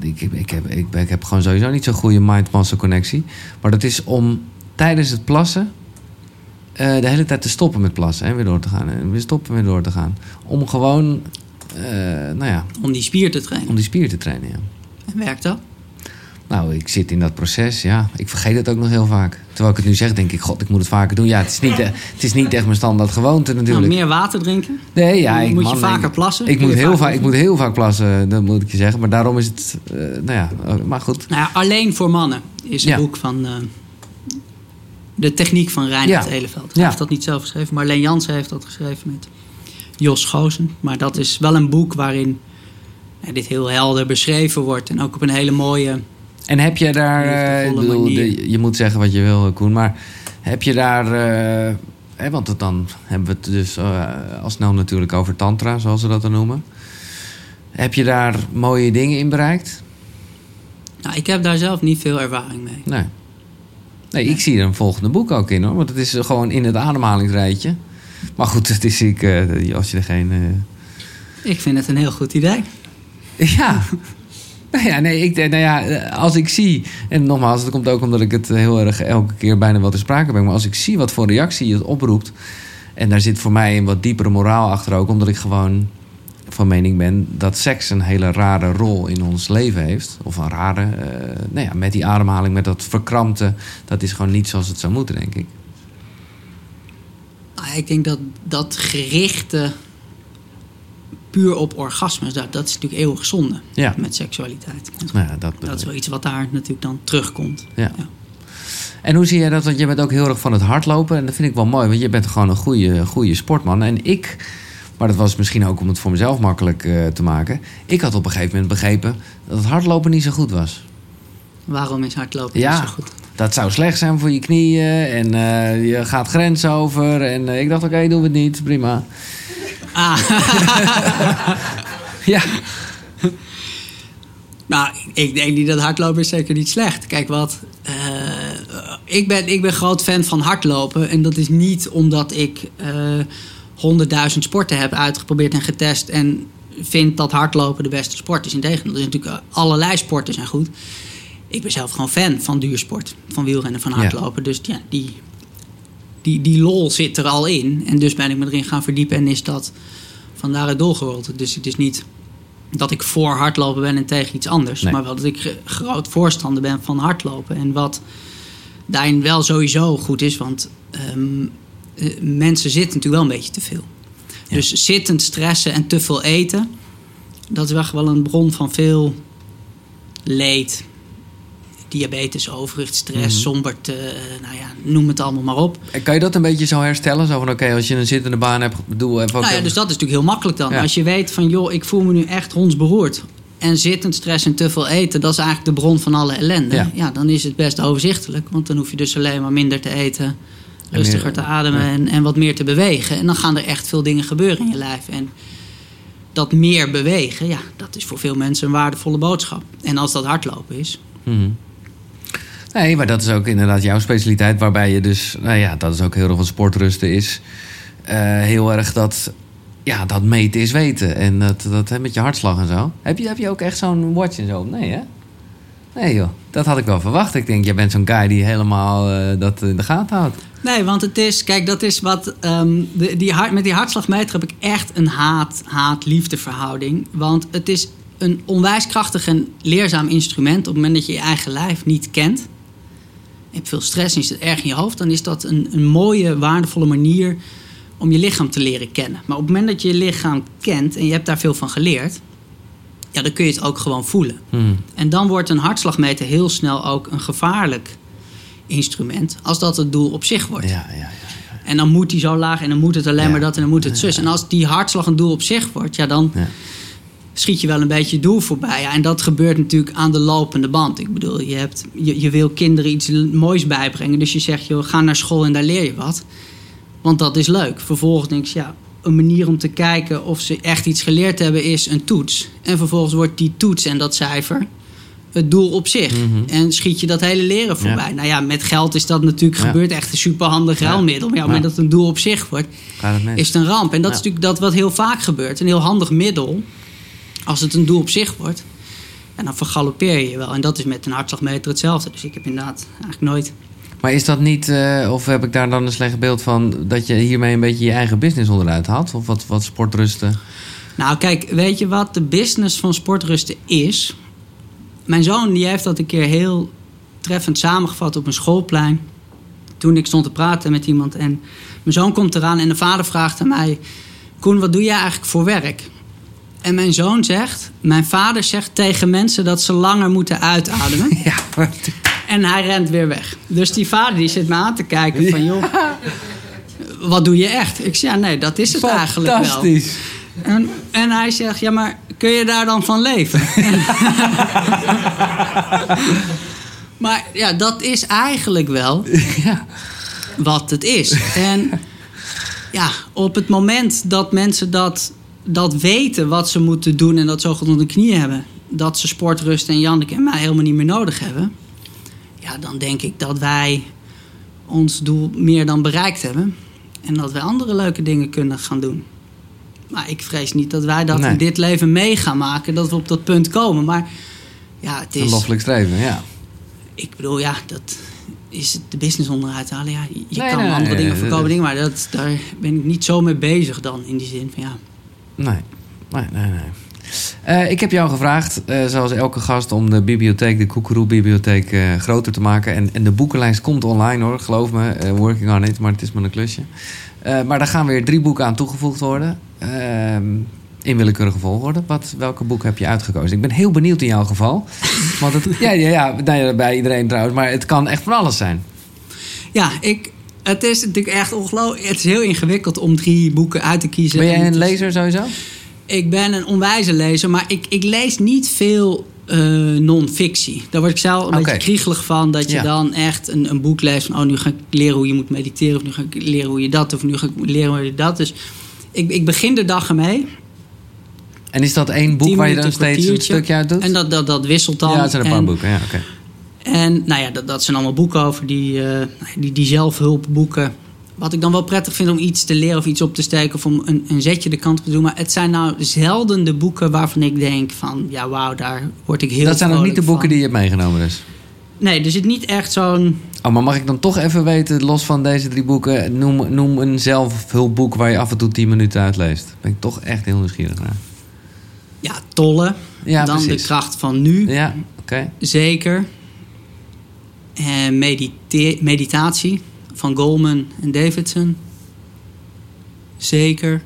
heb gewoon sowieso niet zo'n goede mind-muscle connectie. Maar dat is om tijdens het plassen de hele tijd te stoppen met plassen en weer door te gaan. En weer stoppen en weer door te gaan. Om gewoon, om die spier te trainen. Om die spier te trainen, ja. En werkt dat? Nou, ik zit in dat proces, ja. Ik vergeet het ook nog heel vaak. Terwijl ik het nu zeg, denk ik, god, ik moet het vaker doen. Ja, het is niet echt mijn standaard gewoonte natuurlijk. Nou, meer water drinken? Nee, ja. Moet je vaker plassen? Ik moet heel vaak plassen, dat moet ik je zeggen. Maar daarom is het, maar goed. Nou ja, Alleen voor mannen is een boek van de techniek van Reinhard Eleveld. Hij heeft dat niet zelf geschreven, maar Leen Jansen heeft dat geschreven met Jos Goosen. Maar dat is wel een boek waarin dit heel helder beschreven wordt. En ook op een hele mooie... En heb je daar... je moet zeggen wat je wil, Koen. Maar heb je daar... want dan hebben we het dus al snel natuurlijk over tantra, zoals ze dat dan noemen. Heb je daar mooie dingen in bereikt? Nou, ik heb daar zelf niet veel ervaring mee. Nee, ik zie er een volgende boek ook in, hoor. Want het is gewoon in het ademhalingsrijtje. Maar goed, het is als je er geen... Ik vind het een heel goed idee. Ja. Als ik zie... En nogmaals, dat komt ook omdat ik het heel erg elke keer bijna wel te sprake breng. Maar als ik zie wat voor reactie het oproept... En daar zit voor mij een wat diepere moraal achter ook. Omdat ik gewoon van mening ben dat seks een hele rare rol in ons leven heeft. Of een rare... met die ademhaling, met dat verkrampte... Dat is gewoon niet zoals het zou moeten, denk ik. Ik denk dat gerichte... puur op orgasmes, dat is natuurlijk eeuwig zonde met seksualiteit. Dat is wel iets wat daar natuurlijk dan terugkomt. Ja. En hoe zie jij dat? Want je bent ook heel erg van het hardlopen. En dat vind ik wel mooi, want je bent gewoon een goede sportman. En maar dat was misschien ook om het voor mezelf makkelijk te maken. Ik had op een gegeven moment begrepen dat het hardlopen niet zo goed was. Waarom is hardlopen niet zo goed? Dat zou slecht zijn voor je knieën. En je gaat grenzen over. En ik dacht, oké, doen we het niet. Prima. Ja. Nou, ik denk niet dat hardlopen is zeker niet slecht. Kijk, ik ben groot fan van hardlopen. En dat is niet omdat ik 100.000 sporten heb uitgeprobeerd en getest... en vind dat hardlopen de beste sport is. Integendeel, er zijn natuurlijk allerlei sporten zijn goed. Ik ben zelf gewoon fan van duursport. Van wielrennen, van hardlopen. Dus ja, die lol zit er al in. En dus ben ik me erin gaan verdiepen en is dat vandaar het doorgerold. Dus het is niet dat ik voor hardlopen ben en tegen iets anders. Nee. Maar wel dat ik groot voorstander ben van hardlopen. En wat daarin wel sowieso goed is, want mensen zitten natuurlijk wel een beetje te veel. Ja. Dus zittend stressen en te veel eten, dat is echt wel een bron van veel leed. Diabetes, overgewicht, stress, somberte, noem het allemaal maar op. En kan je dat een beetje zo herstellen? Zo van, oké, als je een zittende baan hebt, doe even... Dus dat is natuurlijk heel makkelijk dan. Ja. Als je weet van, joh, ik voel me nu echt hondsberoerd. En zittend stress en te veel eten, dat is eigenlijk de bron van alle ellende. Ja, dan is het best overzichtelijk. Want dan hoef je dus alleen maar minder te eten, rustiger te ademen en wat meer te bewegen. En dan gaan er echt veel dingen gebeuren in je lijf. En dat meer bewegen, dat is voor veel mensen een waardevolle boodschap. En als dat hardlopen is... Nee, maar dat is ook inderdaad jouw specialiteit. Waarbij je dus, dat is ook heel erg wat sportrusten is. Heel erg dat meten is weten. En dat met je hartslag en zo. Heb je ook echt zo'n watch en zo? Nee, hè? Nee, joh. Dat had ik wel verwacht. Ik denk, jij bent zo'n guy die helemaal dat in de gaten houdt. Nee, want het is... Kijk, dat is wat... met die hartslagmeter heb ik echt een haat-liefde verhouding. Want het is een onwijs krachtig en leerzaam instrument. Op het moment dat je je eigen lijf niet kent... je hebt veel stress en je zit erg in je hoofd... dan is dat een mooie, waardevolle manier om je lichaam te leren kennen. Maar op het moment dat je je lichaam kent en je hebt daar veel van geleerd, ja, dan kun je het ook gewoon voelen. En dan wordt een hartslagmeter heel snel ook een gevaarlijk instrument, als dat het doel op zich wordt. Ja. En dan moet die zo laag en dan moet het alleen maar dat en dan moet het zus. En als die hartslag een doel op zich wordt, ja, dan schiet je wel een beetje het doel voorbij. Ja, en dat gebeurt natuurlijk aan de lopende band. Ik bedoel, je wil kinderen iets moois bijbrengen. Dus je zegt, joh, ga naar school en daar leer je wat. Want dat is leuk. Vervolgens denk je, ja, een manier om te kijken of ze echt iets geleerd hebben is een toets. En vervolgens wordt die toets en dat cijfer het doel op zich. En schiet je dat hele leren voorbij. Nou ja, met geld is dat natuurlijk gebeurd. Echt een superhandig ruilmiddel. Maar ja, op het moment dat het een doel op zich wordt, is het een ramp. En dat is natuurlijk dat wat heel vaak gebeurt. Een heel handig middel. Als het een doel op zich wordt, en dan vergalopeer je wel. En dat is met een hartslagmeter hetzelfde. Dus ik heb inderdaad eigenlijk nooit... Maar is dat niet, of heb ik daar dan een slecht beeld van, dat je hiermee een beetje je eigen business onderuit haalt? Of wat sportrusten? Nou kijk, weet je wat de business van sportrusten is? Mijn zoon die heeft dat een keer heel treffend samengevat op een schoolplein. Toen ik stond te praten met iemand. En mijn zoon komt eraan en de vader vraagt aan mij, Koen, wat doe jij eigenlijk voor werk? En mijn zoon zegt, mijn vader zegt tegen mensen dat ze langer moeten uitademen. Ja, maar... En hij rent weer weg. Dus die vader die zit me aan te kijken van, joh, wat doe je echt? Ik zeg, ja, nee, dat is het eigenlijk wel. Fantastisch. En hij zegt, ja, maar kun je daar dan van leven? Maar ja, dat is eigenlijk wel wat het is. En ja, op het moment dat mensen dat weten wat ze moeten doen en dat zo goed onder de knieën hebben, dat ze sportrust en Janneke en mij helemaal niet meer nodig hebben, ja, dan denk ik dat wij ons doel meer dan bereikt hebben en dat wij andere leuke dingen kunnen gaan doen. Maar ik vrees niet dat wij dat in dit leven mee gaan maken, dat we op dat punt komen. Maar ja, het is een loffelijk streven, ja. Ik bedoel, ja, dat is het de business onderuit halen. Ja, je kan andere dingen verkopen, dingen, maar daar ben ik niet zo mee bezig dan in die zin van ja. Nee. Ik heb jou gevraagd, zoals elke gast, om de bibliotheek, de Koekeroe-bibliotheek, groter te maken. En de boekenlijst komt online, hoor, geloof me. Working on it, maar het is maar een klusje. Maar daar gaan weer 3 boeken aan toegevoegd worden. In willekeurige volgorde. Welke boek heb je uitgekozen? Ik ben heel benieuwd in jouw geval. Want bij iedereen trouwens. Maar het kan echt van alles zijn. Ja, het is natuurlijk echt ongelooflijk. Het is heel ingewikkeld om 3 boeken uit te kiezen. Ben jij een lezer sowieso? Ik ben een onwijze lezer, maar ik lees niet veel non-fictie. Daar word ik zelf een beetje kriegelig van. Dat je dan echt een boek leest van, nu ga ik leren hoe je moet mediteren, of nu ga ik leren hoe je dat, of nu ga ik leren hoe je dat. Dus ik begin de dag ermee. En is dat 1 boek waar je dan steeds een stukje uit doet? En dat wisselt dan. Ja, het zijn een paar boeken. Ja, oké. En nou ja, dat zijn allemaal boeken over die zelfhulpboeken. Wat ik dan wel prettig vind om iets te leren of iets op te steken, of om een zetje de kant op te doen. Maar het zijn nou zelden de boeken waarvan ik denk van, ja, wauw, daar word ik heel Dat zijn ook niet de boeken van. Die je hebt meegenomen dus? Nee, er zit niet echt zo'n... Oh, maar mag ik dan toch even weten, los van deze 3 boeken, noem een zelfhulpboek waar je af en toe 10 minuten uitleest. Daar ben ik toch echt heel nieuwsgierig naar. Ja, Tolle. Ja, dan precies. De kracht van nu. Ja, oké. Zeker. En meditatie van Goleman en Davidson. Zeker.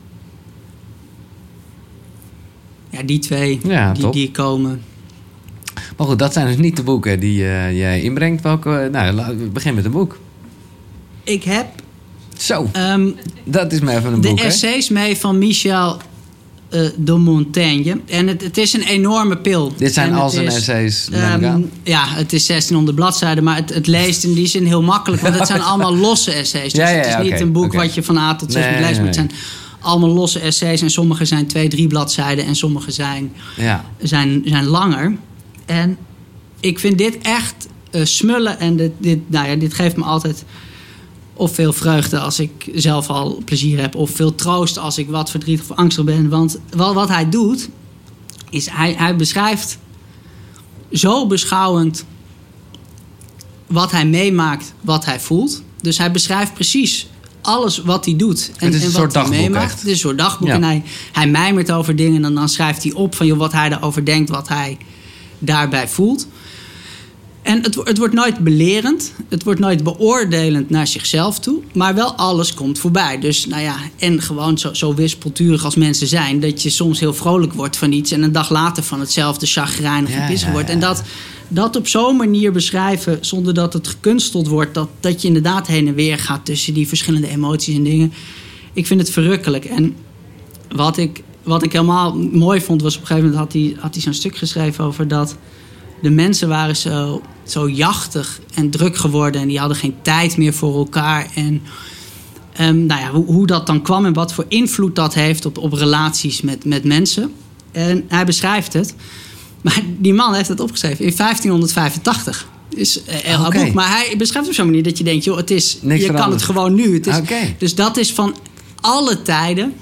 Ja, die 2 die komen. Maar goed, dat zijn dus niet de boeken die jij inbrengt. Begin met een boek. Ik heb... Zo, dat is maar even een de boek, De essays mee van Michel de Montaigne. En het is een enorme pil. Dit zijn al zijn essays. Ja, het is 1600 bladzijden. Maar het leest in die zin heel makkelijk. Want het zijn allemaal losse essays. Dus het is niet een boek wat je van A tot Z moet lezen. Maar het zijn allemaal losse essays. En sommige zijn 2-3 bladzijden. En sommige zijn langer. En ik vind dit echt smullen. En dit geeft me altijd of veel vreugde als ik zelf al plezier heb. Of veel troost als ik wat verdrietig of angstig ben. Want wat hij doet, is hij beschrijft zo beschouwend wat hij meemaakt, wat hij voelt. Dus hij beschrijft precies alles wat hij doet. En wat hij meemaakt. Het is een soort dagboek. Ja. En hij mijmert over dingen en dan schrijft hij op van wat hij erover denkt, wat hij daarbij voelt. En het wordt nooit belerend. Het wordt nooit beoordelend naar zichzelf toe. Maar wel alles komt voorbij. Dus nou ja, en gewoon zo wispelturig als mensen zijn... dat je soms heel vrolijk wordt van iets... en een dag later van hetzelfde chagrijnig en pissig wordt. En dat op zo'n manier beschrijven... zonder dat het gekunsteld wordt... dat je inderdaad heen en weer gaat... tussen die verschillende emoties en dingen. Ik vind het verrukkelijk. En wat ik helemaal mooi vond... was op een gegeven moment had hij zo'n stuk geschreven over dat... de mensen waren zo jachtig en druk geworden... en die hadden geen tijd meer voor elkaar. En nou ja, hoe dat dan kwam en wat voor invloed dat heeft... op relaties met mensen. En hij beschrijft het. Maar die man heeft het opgeschreven in 1585. Is een boek. Maar hij beschrijft op zo'n manier dat je denkt... joh, je kan het gewoon nu. Dus dat is van alle tijden...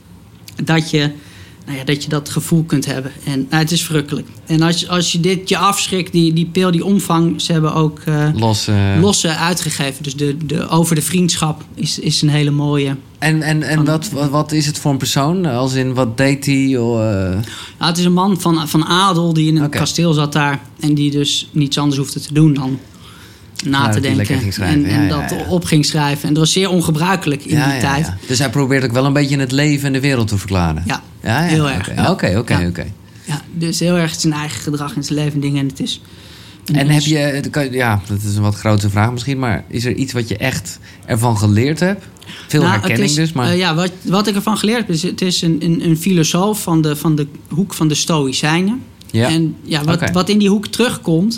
dat je dat gevoel kunt hebben. En het is verrukkelijk. En als je dit je afschrikt, die pil, die omvang... ze hebben ook losse uitgegeven. Dus de over de vriendschap is een hele mooie. En wat is het voor een persoon? Als in, wat deed hij? Nou, het is een man van adel die in een kasteel zat daar... en die dus niets anders hoefde te doen dan... na te denken en dat op ging schrijven. En dat was zeer ongebruikelijk in die tijd. Ja. Dus hij probeert ook wel een beetje het leven en de wereld te verklaren. Ja, heel erg. Oké. Ja, dus heel erg zijn eigen gedrag en zijn leven en dingen. En het is... En heb je... Ja, dat is een wat grotere vraag misschien... maar is er iets wat je echt ervan geleerd hebt? Veel herkenning dus, maar... wat ik ervan geleerd heb... is het is een filosoof van de hoek van de Stoïcijnen. Ja. En wat in die hoek terugkomt...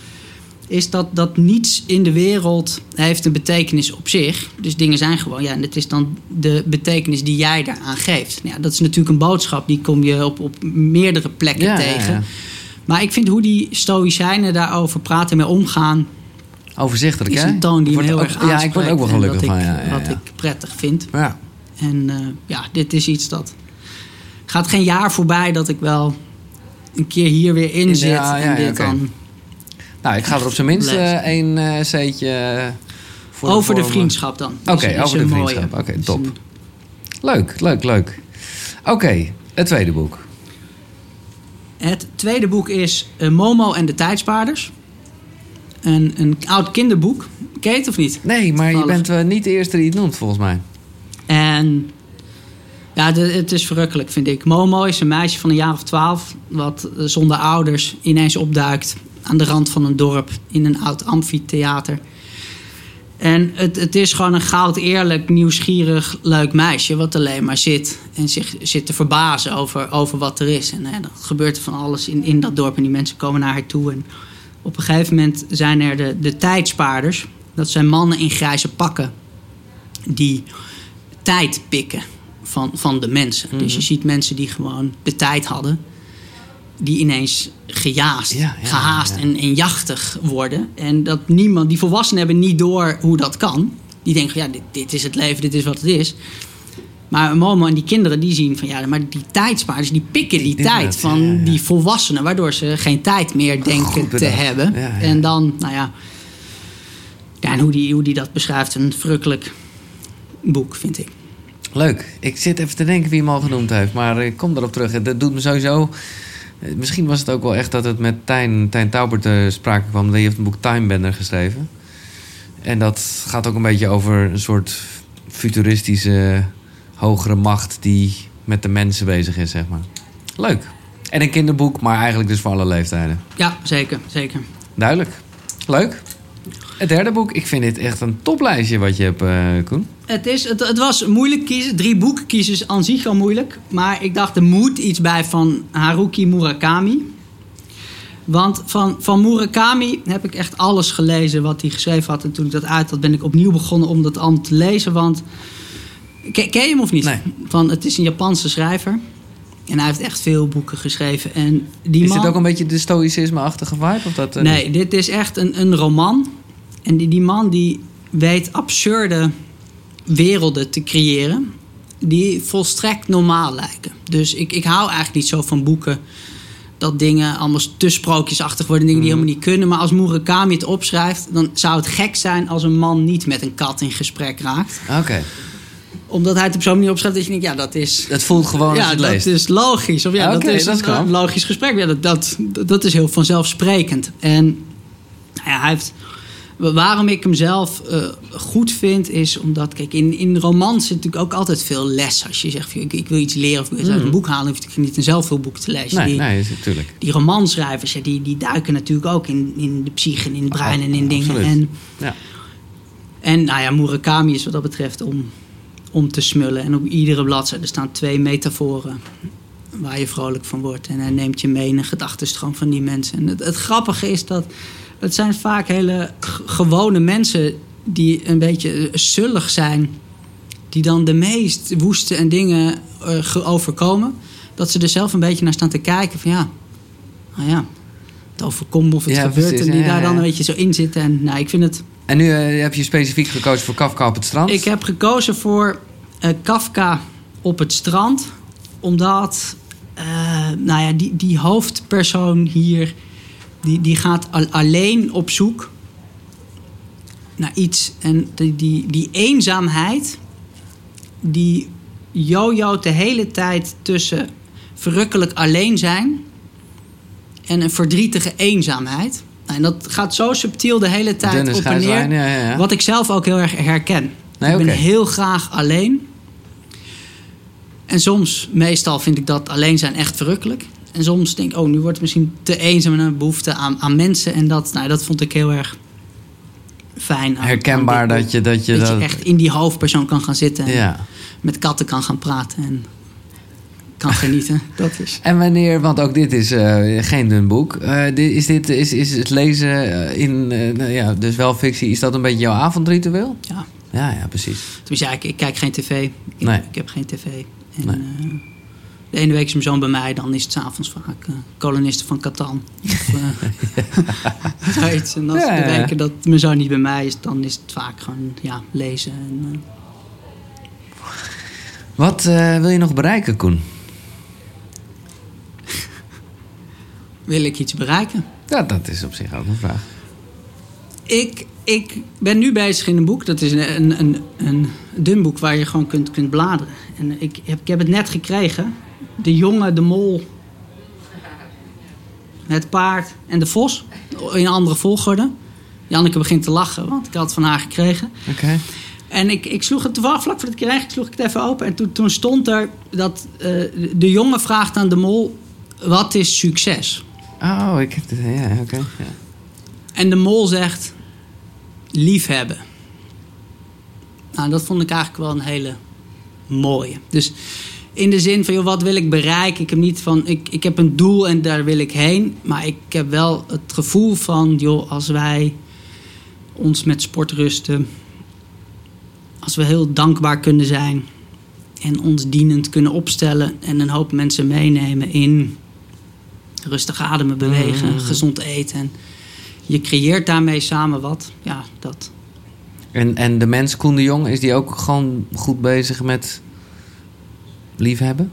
is dat niets in de wereld heeft een betekenis op zich. Dus dingen zijn gewoon... Ja, en het is dan de betekenis die jij daaraan geeft. Ja, dat is natuurlijk een boodschap. Die kom je op meerdere plekken tegen. Ja. Maar ik vind hoe die Stoïcijnen daarover praten en mee omgaan... overzichtelijk, is een toon die me heel erg aanspreekt. Ja, ik word ook wel gelukkig van. Wat ik prettig vind. Ja. En dit is iets dat... gaat geen jaar voorbij dat ik wel een keer hier weer in zit. Dan... Nou, ik ga er op zijn minst één C'tje voor. Over de vriendschap dan. Oké, over de vriendschap. Oké, top. Leuk. Oké, het tweede boek. Het tweede boek is Momo en de tijdspaarders. Een oud kinderboek. Ken je het of niet? Nee, maar je bent niet de eerste die het noemt, volgens mij. En ja, het is verrukkelijk, vind ik. Momo is een meisje van een jaar of 12... wat zonder ouders ineens opduikt... aan de rand van een dorp in een oud amfitheater. En het is gewoon een goud eerlijk, nieuwsgierig, leuk meisje... wat alleen maar zit en zich zit te verbazen over wat er is. En dan gebeurt er van alles in dat dorp en die mensen komen naar haar toe. En op een gegeven moment zijn er de tijdspaarders. Dat zijn mannen in grijze pakken die tijd pikken van de mensen. Mm-hmm. Dus je ziet mensen die gewoon de tijd hadden... die ineens gehaast en jachtig worden. En dat die volwassenen hebben niet door hoe dat kan. Die denken, dit is het leven, dit is wat het is. Maar Momo en die kinderen, die zien van... maar die tijdspaarders, die pikken die tijd van die volwassenen... waardoor ze geen tijd meer denken te hebben. Ja. En dan, en hoe die dat beschrijft, een verrukkelijk boek, vind ik. Leuk. Ik zit even te denken wie hem al genoemd heeft. Maar ik kom erop terug. Dat doet me sowieso... Misschien was het ook wel echt dat het met Tijn Taubert te sprake kwam. Die heeft een boek Timebender geschreven. En dat gaat ook een beetje over een soort futuristische hogere macht... die met de mensen bezig is, zeg maar. Leuk. En een kinderboek, maar eigenlijk dus voor alle leeftijden. Ja, zeker. Duidelijk. Leuk. Het derde boek. Ik vind dit echt een toplijstje wat je hebt, Koen. Het was moeilijk kiezen. 3 boeken kiezen is aan zich al moeilijk. Maar ik dacht, er moet iets bij van Haruki Murakami. Want van Murakami heb ik echt alles gelezen wat hij geschreven had. En toen ik dat uit had, ben ik opnieuw begonnen om dat allemaal te lezen. Want, ken je hem of niet? Nee. Het is een Japanse schrijver. En hij heeft echt veel boeken geschreven. En is dit ook een beetje de stoïcisme-achtige vibe? Of dat, nee, dit is echt een roman. En die man die weet absurde werelden te creëren... die volstrekt normaal lijken. Dus ik hou eigenlijk niet zo van boeken... dat dingen allemaal te sprookjesachtig worden... dingen die helemaal niet kunnen. Maar als Murakami het opschrijft... dan zou het gek zijn als een man niet met een kat in gesprek raakt. Oké. Omdat hij het op zo'n manier opschrijft dat je denkt... dat is... Het voelt gewoon als je het leest. Ja, dat is logisch. Of dat is een logisch gesprek. Ja, dat is heel vanzelfsprekend. En hij heeft... Waarom ik hem zelf goed vind, is omdat... Kijk, in romans zit natuurlijk ook altijd veel les. Als je zegt, ik wil iets leren of uit een boek halen... hoef je niet een zelfhulpboek te lezen. Nee, natuurlijk. Die romanschrijvers, die duiken natuurlijk ook in de psyche... en in het brein en in dingen. En Murakami is wat dat betreft om te smullen. En op iedere bladzijde staan 2 metaforen... waar je vrolijk van wordt. En hij neemt je mee in een gedachtenstroom van die mensen. En het grappige is dat... Het zijn vaak hele gewone mensen die een beetje zullig zijn. Die dan de meest woeste en dingen overkomen. Dat ze er zelf een beetje naar staan te kijken. Van het overkomt of het gebeurt. Precies, en die daar dan een beetje zo in zitten. En ik vind het... En nu heb je specifiek gekozen voor Kafka op het strand? Ik heb gekozen voor Kafka op het strand. Omdat die hoofdpersoon hier... Die gaat alleen op zoek naar iets. En die eenzaamheid... die jojo't de hele tijd tussen verrukkelijk alleen zijn... en een verdrietige eenzaamheid. En dat gaat zo subtiel de hele tijd op en neer. Ja. Wat ik zelf ook heel erg herken. Ik ben heel graag alleen. En meestal vind ik dat alleen zijn echt verrukkelijk... En soms denk ik, nu wordt het misschien te eenzaam... en een behoefte aan mensen. En dat vond ik heel erg fijn. Herkenbaar dat je echt in die hoofdpersoon kan gaan zitten... en met katten kan gaan praten en kan genieten. Dat is. En wanneer, want ook dit is geen dun boek... is het lezen dus wel fictie... is dat een beetje jouw avondritueel? Ja. Ja, precies. Tenminste, ik kijk geen tv. Ik heb geen tv. En, de ene week is mijn zoon bij mij, dan is het 's avonds vaak kolonisten van Catan. Of zoiets. En als de weken dat mijn zoon niet bij mij is, dan is het vaak gewoon lezen. En, Wat wil je nog bereiken, Koen? Wil ik iets bereiken? Ja, dat is op zich ook een vraag. Ik ben nu bezig in een boek. Dat is een dun boek waar je gewoon kunt bladeren. En ik heb het net gekregen. De jongen, de mol, het paard en de vos. In een andere volgorde. Janneke begint te lachen, want ik had het van haar gekregen. Okay. En ik sloeg het vlak voor het kreeg, sloeg ik het even open. En toen stond er dat de jongen vraagt aan de mol... Wat is succes? Oh, ik heb het... Ja, oké. Ja. En de mol zegt... Liefhebben. Nou, dat vond ik eigenlijk wel een hele mooie. Dus... In de zin van, wat wil ik bereiken? Ik heb niet van, ik heb een doel en daar wil ik heen. Maar ik heb wel het gevoel van, als wij ons met sport rusten... als we heel dankbaar kunnen zijn... en ons dienend kunnen opstellen... en een hoop mensen meenemen in rustig ademen, bewegen, gezond eten... En je creëert daarmee samen wat. Ja, dat. En de mens, Koen de Jong, is die ook gewoon goed bezig met... liefhebben?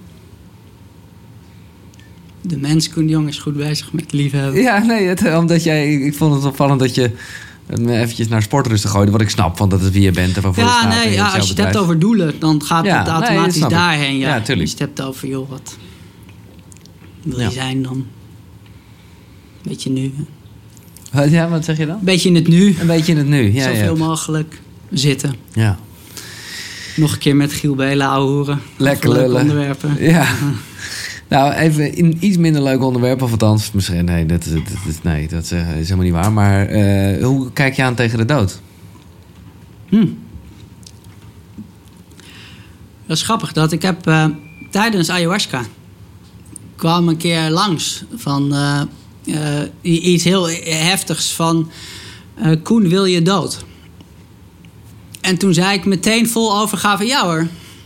De mens, Koen de Jong, is goed bezig met liefhebben. Ja, nee, omdat ik vond het opvallend dat je eventjes naar sportrust gooide. Wat ik snap, want dat is wie je bent en waarvoor je staat. Als je het hebt over doelen, dan gaat het automatisch daarheen. Ja, tuurlijk. Als je het hebt over, wat wil je zijn dan? Beetje nu. Ja, wat zeg je dan? Beetje in het nu. Een beetje in het nu, ja. Zoveel mogelijk zitten. Ja. Nog een keer met Giel Belen ouwehoeren. Lekker lullen. Onderwerpen. Ja. Nou, even in iets minder leuk onderwerp. Of althans, misschien... Nee, dat is helemaal niet waar. Maar hoe kijk je aan tegen de dood? Dat is grappig. Dat ik heb tijdens ayahuasca... kwam een keer langs van... iets heel heftigs van... Koen, wil je dood? En toen zei ik meteen vol overgave... Ja hoor.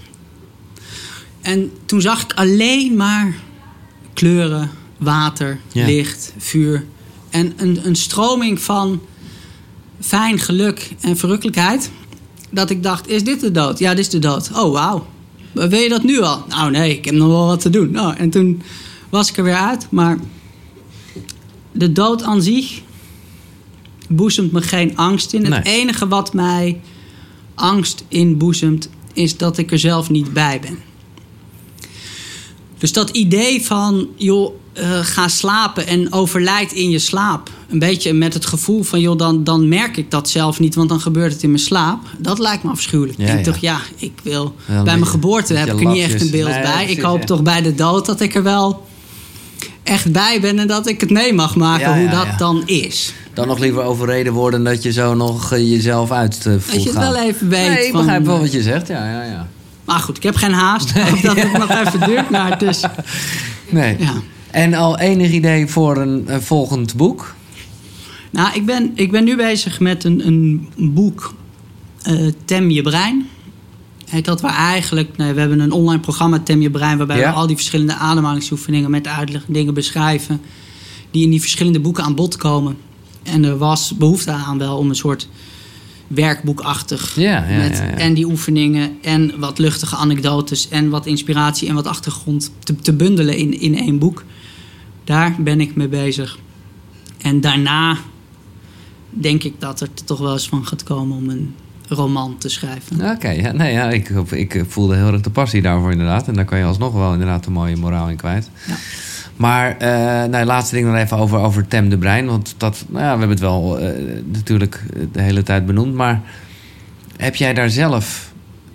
En toen zag ik alleen maar kleuren, water, licht, vuur. En een stroming van fijn geluk en verrukkelijkheid. Dat ik dacht, is dit de dood? Ja, dit is de dood. Oh, wauw. Wil je dat nu al? Nou nee, ik heb nog wel wat te doen. Nou, en toen was ik er weer uit. Maar de dood aan zich boezemt me geen angst in. Het enige wat mij angst inboezemt... is dat ik er zelf niet bij ben. Dus dat idee van, ga slapen en overlijdt in je slaap. Een beetje met het gevoel van, joh, dan merk ik dat zelf niet, want dan gebeurt het in mijn slaap. Dat lijkt me afschuwelijk. Ik denk toch, ik wil... Bij mijn geboorte heb ik er niet echt een beeld bij. Precies, ik hoop toch bij de dood dat ik er wel echt bij ben en dat ik het mee mag maken hoe dat dan is. Dan nog liever overreden worden dat je zo nog jezelf uit voelt gaan. Dat je het wel even weet. Nee, ik begrijp wel wat je zegt, ja. Maar goed, ik heb geen haast. Of dat het nog even duurt, maar het is... Nee. Ja. En al enig idee voor een volgend boek? Nou, ik ben nu bezig met een boek, Tem je brein. Heet dat, waar eigenlijk... we hebben een online programma, Tem je brein, waarbij we al die verschillende ademhalingsoefeningen met uitleg en dingen beschrijven, die in die verschillende boeken aan bod komen. En er was behoefte aan wel om een soort werkboekachtig en die oefeningen en wat luchtige anekdotes en wat inspiratie en wat achtergrond te bundelen in één boek. Daar ben ik mee bezig. En daarna denk ik dat er toch wel eens van gaat komen om een roman te schrijven. Oké, ik voelde heel erg de passie daarvoor inderdaad. En daar kan je alsnog wel inderdaad een mooie moraal in kwijt. Ja. Maar laatste ding nog even over Tem de brein. Want we hebben het wel natuurlijk de hele tijd benoemd. Maar heb jij daar zelf...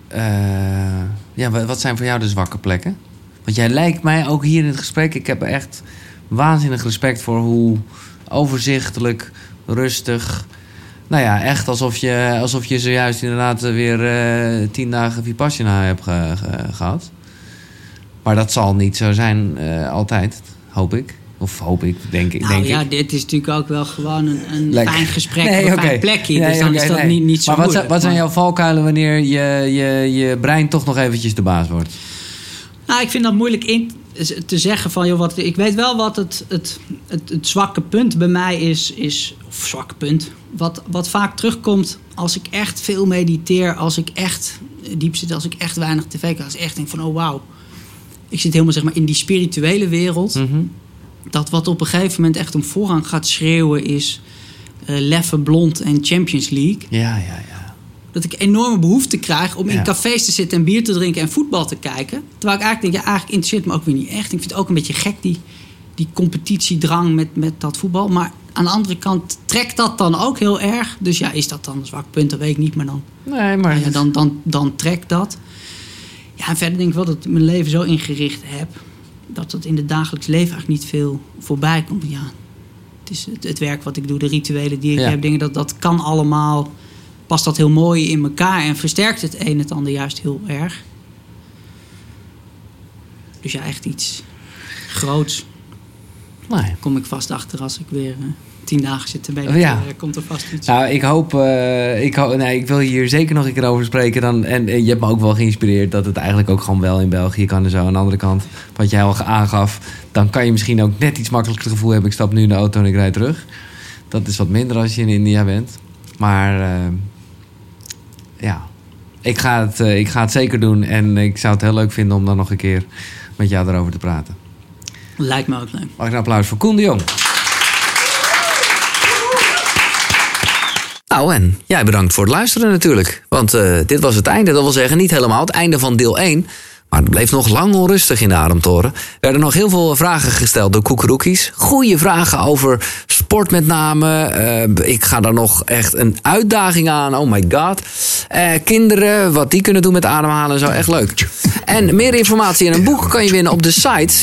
wat zijn voor jou de zwakke plekken? Want jij lijkt mij ook hier in het gesprek... Ik heb echt waanzinnig respect voor hoe overzichtelijk, rustig... echt alsof je zojuist inderdaad weer 10 dagen Vipassana hebt gehad. Maar dat zal niet zo zijn altijd, hoop ik. Of hoop ik, denk ik. Dit is natuurlijk ook wel gewoon een fijn gesprek op een fijn plekje. Dus dan is dat niet zo moeilijk. Wat zijn jouw valkuilen wanneer je brein toch nog eventjes de baas wordt? Nou, ik vind dat moeilijk te zeggen van... ik weet wel wat het zwakke punt bij mij is... Of zwakke punt. Wat vaak terugkomt als ik echt veel mediteer... Als ik echt diep zit, als ik echt weinig tv kijk... Als ik echt denk van, oh wauw... Ik zit helemaal zeg maar in die spirituele wereld. Mm-hmm. Dat wat op een gegeven moment echt om voorrang gaat schreeuwen is... Leffe Blond en Champions League. Ja. Dat ik enorme behoefte krijg om in cafés te zitten en bier te drinken en voetbal te kijken. Terwijl ik eigenlijk denk, eigenlijk interesseert me ook weer niet echt. Ik vind het ook een beetje gek, die competitiedrang met dat voetbal. Maar aan de andere kant trekt dat dan ook heel erg. Dus is dat dan een zwak punt? Dat weet ik niet, maar dan... Nee, maar... Dan trekt dat. Ja, en verder denk ik wel dat ik mijn leven zo ingericht heb... dat het in het dagelijks leven eigenlijk niet veel voorbij komt. Ja, het is het werk wat ik doe, de rituelen die ik heb. Dingen dat kan allemaal... past dat heel mooi in elkaar... en versterkt het een het ander juist heel erg. Dus echt iets groots. Nee. Kom ik vast achter als ik weer 10 dagen zit te mediteren. Komt er vast iets. Nou, ik wil hier zeker nog een keer over spreken. En je hebt me ook wel geïnspireerd... dat het eigenlijk ook gewoon wel in België kan en zo. Aan de andere kant, wat jij al aangaf... dan kan je misschien ook net iets makkelijker het gevoel hebben... ik stap nu in de auto en ik rijd terug. Dat is wat minder als je in India bent. Maar ik ga het zeker doen. En ik zou het heel leuk vinden om dan nog een keer met jou erover te praten. Lijkt me ook leuk. Mag ik een applaus voor Koen de Jong? Nou, en jij bedankt voor het luisteren natuurlijk. Want dit was het einde. Dat wil zeggen, niet helemaal het einde van deel 1... Maar het bleef nog lang onrustig in de Ademtoren. Er werden nog heel veel vragen gesteld door koekeroekies. Goeie vragen over sport met name. Ik ga daar nog echt een uitdaging aan. Oh my god. Kinderen, wat die kunnen doen met ademhalen, zo echt leuk. En meer informatie en een boek kan je winnen op de site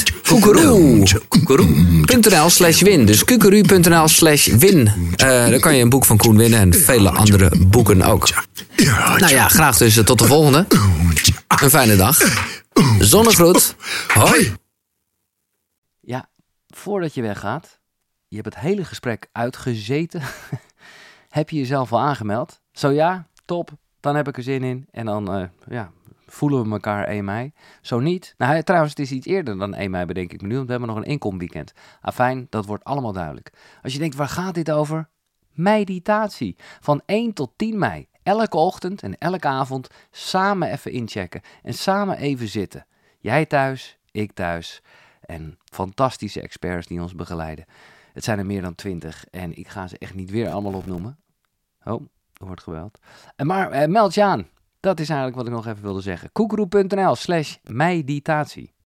koekeroe.nl/win. Dus koekeroe.nl/win. Dan kan je een boek van Koen winnen en vele andere boeken ook. Nou ja, graag dus tot de volgende. Een fijne dag. Zonnegroet. Hoi. Ja, voordat je weggaat, je hebt het hele gesprek uitgezeten. Heb je jezelf al aangemeld? Zo ja, top. Dan heb ik er zin in. En dan voelen we elkaar 1 mei. Zo niet. Nou, trouwens, het is iets eerder dan 1 mei, bedenk ik me nu. Want we hebben nog een inkomweekend. Afijn, dat wordt allemaal duidelijk. Als je denkt, waar gaat dit over? Meditatie. Van 1 tot 10 mei. Elke ochtend en elke avond samen even inchecken. En samen even zitten. Jij thuis, ik thuis. En fantastische experts die ons begeleiden. Het zijn er meer dan 20. En ik ga ze echt niet weer allemaal opnoemen. Oh, er wordt gebeld. Maar meld je aan. Dat is eigenlijk wat ik nog even wilde zeggen. koekeroe.nl/meditatie